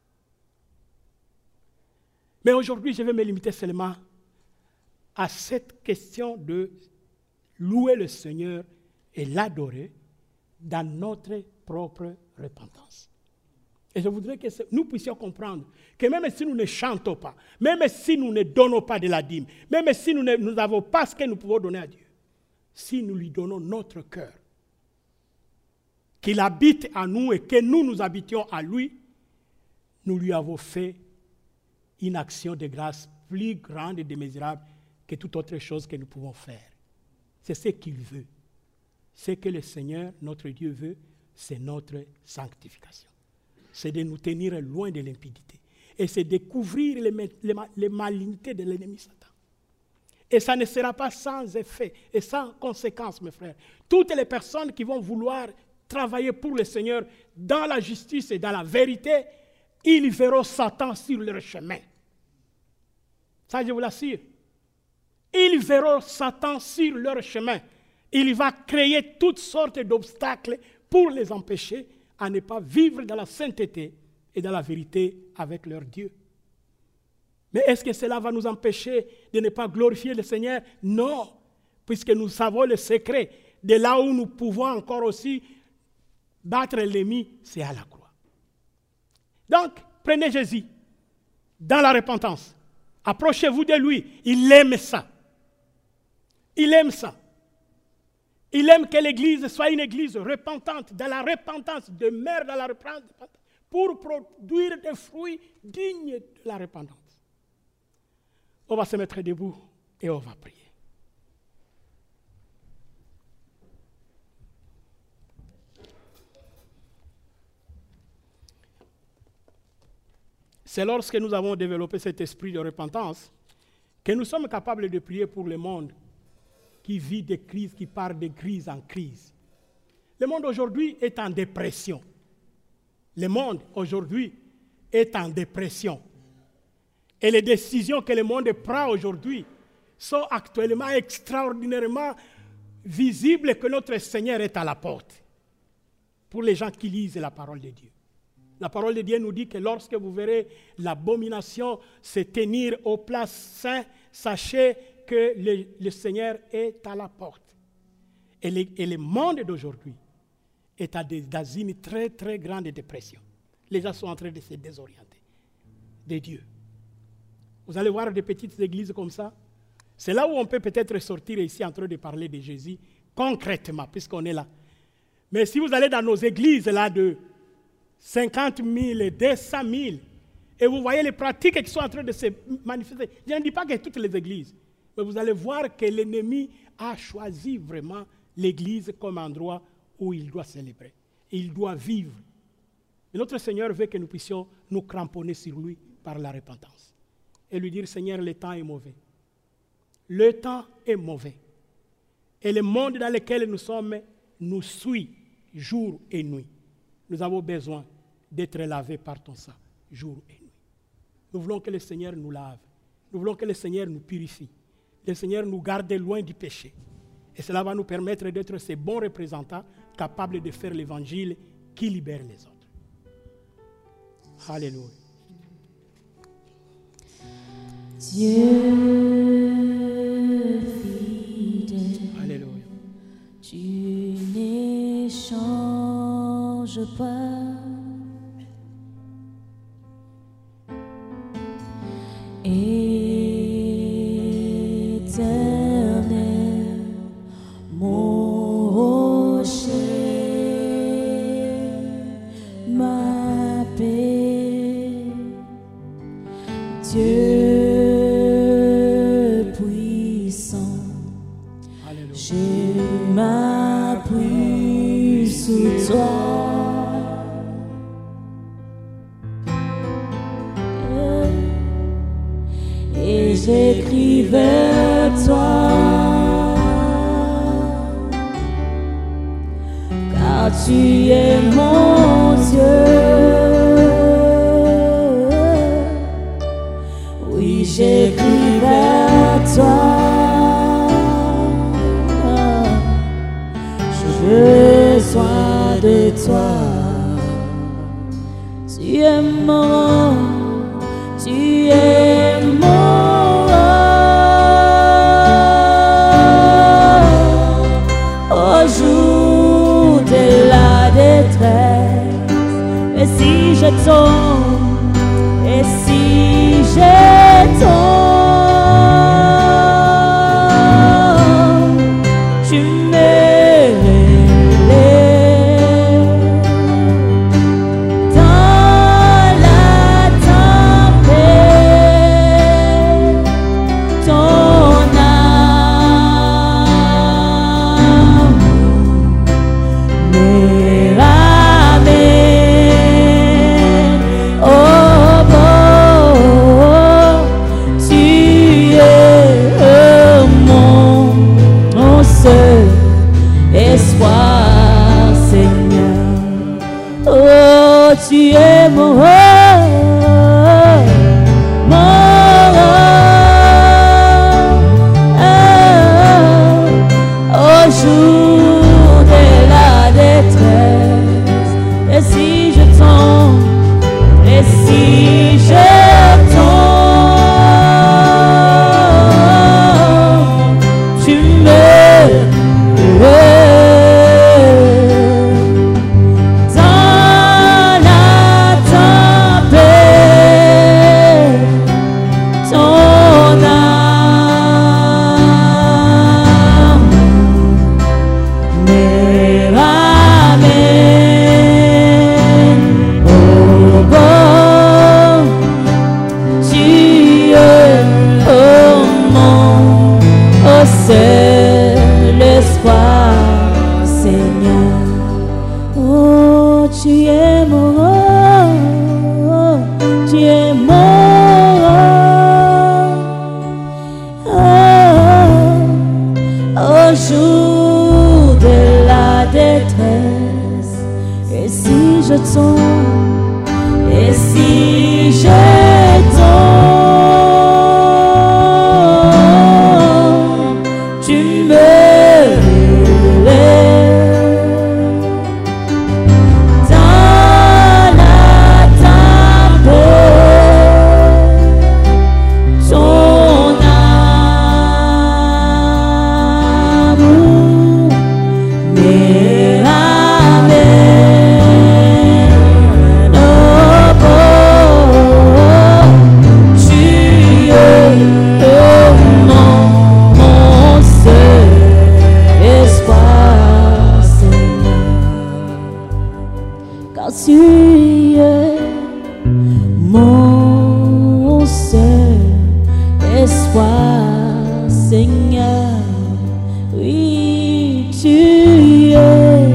Mais aujourd'hui, je vais me limiter seulement à cette question de louer le Seigneur et l'adorer dans notre propre repentance. Et je voudrais que nous puissions comprendre que même si nous ne chantons pas, même si nous ne donnons pas de la dîme, même si nous n'avons pas ce que nous pouvons donner à Dieu, si nous lui donnons notre cœur, qu'il habite en nous et que nous habitions à lui, nous lui avons fait une action de grâce plus grande et démesurable que toute autre chose que nous pouvons faire. C'est ce qu'il veut. Ce que le Seigneur, notre Dieu, veut, c'est notre sanctification. C'est de nous tenir loin de l'impudicité. Et c'est découvrir les malignités de l'ennemi Satan. Et ça ne sera pas sans effet et sans conséquence, mes frères. Toutes les personnes qui vont vouloir travailler pour le Seigneur dans la justice et dans la vérité, ils verront Satan sur leur chemin. Ça, je vous l'assure. Ils verront Satan sur leur chemin. Il va créer toutes sortes d'obstacles pour les empêcher à ne pas vivre dans la sainteté et dans la vérité avec leur Dieu. Mais est-ce que cela va nous empêcher de ne pas glorifier le Seigneur? Non, puisque nous savons le secret. De là où nous pouvons encore aussi battre l'ennemi, c'est à la croix. Donc, prenez Jésus dans la repentance. Approchez-vous de lui. Il aime ça. Il aime ça. Il aime que l'Église soit une Église repentante, dans la repentance, demeure dans la repentance, pour produire des fruits dignes de la repentance. On va se mettre debout et on va prier. C'est lorsque nous avons développé cet esprit de repentance que nous sommes capables de prier pour le monde qui vit des crises, qui part de crise en crise. Le monde aujourd'hui est en dépression. Le monde aujourd'hui est en dépression. Et les décisions que le monde prend aujourd'hui sont actuellement extraordinairement visibles que notre Seigneur est à la porte. Pour les gens qui lisent la parole de Dieu. La parole de Dieu nous dit que lorsque vous verrez l'abomination se tenir aux places saintes, sachez que le Seigneur est à la porte. Et le monde d'aujourd'hui est dans une très très grande dépression. Les gens sont en train de se désorienter de Dieu. Vous allez voir des petites églises comme ça. C'est là où on peut peut-être sortir ici en train de parler de Jésus concrètement, puisqu'on est là. Mais si vous allez dans nos églises là de 50 000 et 200 000, et vous voyez les pratiques qui sont en train de se manifester, je ne dis pas que toutes les églises, mais vous allez voir que l'ennemi a choisi vraiment l'église comme endroit où il doit célébrer. Il doit vivre. Et notre Seigneur veut que nous puissions nous cramponner sur lui par la repentance. Et lui dire, Seigneur, le temps est mauvais. Le temps est mauvais. Et le monde dans lequel nous sommes nous suit jour et nuit. Nous avons besoin d'être lavés par ton sang, jour et nuit. Nous voulons que le Seigneur nous lave. Nous voulons que le Seigneur nous purifie. Le Seigneur nous garde loin du péché. Et cela va nous permettre d'être ces bons représentants capables de faire l'évangile qui libère les autres. Alléluia. Dieu fidèle, Alléluia. tu n'échanges pas éternel, mon rocher, ma paix, Dieu puissant, Alléluia. je m'appuie sous toi. Et j'écris vers toi, car tu es mon Dieu. Oui, j'écris vers toi. Tu es mon, tu es mon au jour de la détresse. Et si je tombe, et si je tombe, tu me relèves dans la tempête, ton âme me ramène au bord. Tu es mon seul espoir, Seigneur. Oh, tu es mon au jour de la détresse. Et si je tombe, et si je tombe, tu me dans la tempête, ton âme me ramène au bord. Tu es mon seul espoir, Seigneur. Oh, tu es mon, tu es mon, au jour de la détresse. Et si je tombe, et si je tombe, tu me relèves dans la tempête, ton amour me ramène au bord. Tu es mon seul espoir, Seigneur. Car tu es mon seul espoir, Seigneur. Oui, tu es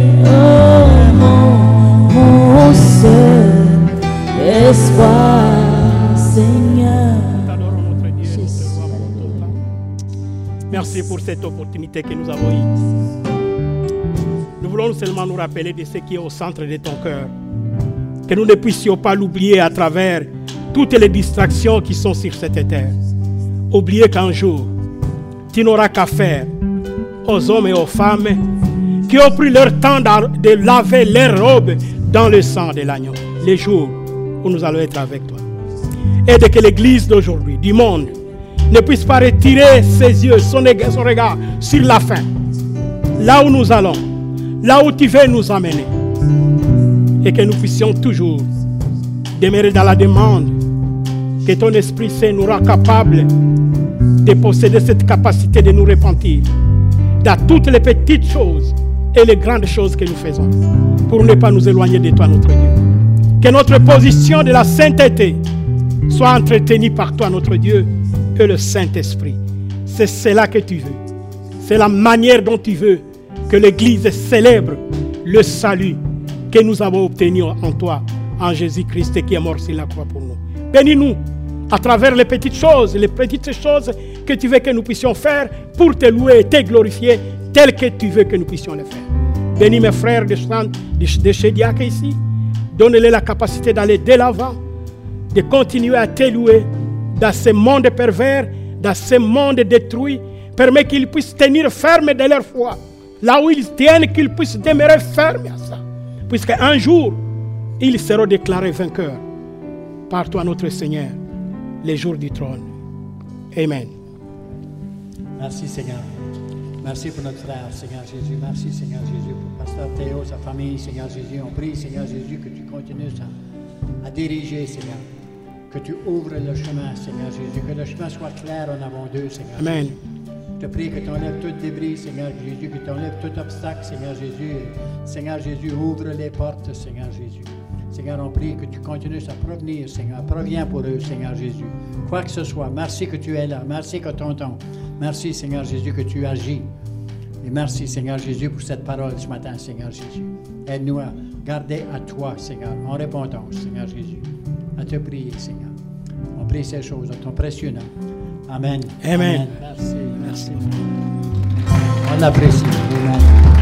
mon seul espoir, Seigneur. T'adorons notre Dieu, Jésus, notre roi, pour tout le temps. Merci pour cette opportunité que nous avons eue. Nous voulons seulement nous rappeler de ce qui est au centre de ton cœur. Que nous ne puissions pas l'oublier à travers toutes les distractions qui sont sur cette terre. Oubliez qu'un jour, tu n'auras qu'à faire aux hommes et aux femmes qui ont pris leur temps de laver leurs robes dans le sang de l'agneau. Les jours où nous allons être avec toi. Et de que l'Église d'aujourd'hui, du monde, ne puisse pas retirer ses yeux, son regard sur la fin. Là où nous allons, là où tu veux nous emmener. Et que nous puissions toujours demeurer dans la demande que ton Esprit Saint nous rend capable de posséder cette capacité de nous repentir dans toutes les petites choses et les grandes choses que nous faisons pour ne pas nous éloigner de toi, notre Dieu. Que notre position de la sainteté soit entretenue par toi, notre Dieu, et le Saint-Esprit. C'est cela que tu veux. C'est la manière dont tu veux que l'Église célèbre le salut que nous avons obtenu en toi, en Jésus-Christ qui est mort sur la croix pour nous. Bénis-nous à travers les petites choses que tu veux que nous puissions faire pour te louer et te glorifier tel que tu veux que nous puissions le faire. Bénis mes frères de chez Diac ici. Donne-les la capacité d'aller de l'avant, de continuer à te louer dans ce monde pervers, dans ce monde détruit. Permets qu'ils puissent tenir ferme de leur foi. Là où ils tiennent, qu'ils puissent demeurer fermes à ça. Puisqu'un jour, Ils seront déclarés vainqueurs par toi, notre Seigneur, les jours du trône. Amen. Merci Seigneur. Merci pour notre frère, Seigneur Jésus. Merci Seigneur Jésus pour Pasteur Théo, sa famille, Seigneur Jésus. On prie, Seigneur Jésus, que tu continues à diriger, Seigneur. Que tu ouvres le chemin, Seigneur Jésus. Que le chemin soit clair en avant d'eux, Seigneur. Amen. Jésus. Je te prie que tu enlèves tout débris, Seigneur Jésus. Que tu enlèves tout obstacle, Seigneur Jésus. Seigneur Jésus, ouvre les portes, Seigneur Jésus. Seigneur, on prie que tu continues à provenir, Seigneur. Proviens pour eux, Seigneur Jésus. Quoi que ce soit, merci que tu es là. Merci que tu entends. Merci, Seigneur Jésus, que tu agis. Et merci, Seigneur Jésus, pour cette parole ce matin, Seigneur Jésus. Aide-nous à garder à toi, Seigneur, en répondance, Seigneur Jésus. À te prier, Seigneur. On prie ces choses en ton précieux nom. Amen. Amen. Merci. Merci. On l'apprécie. Amen.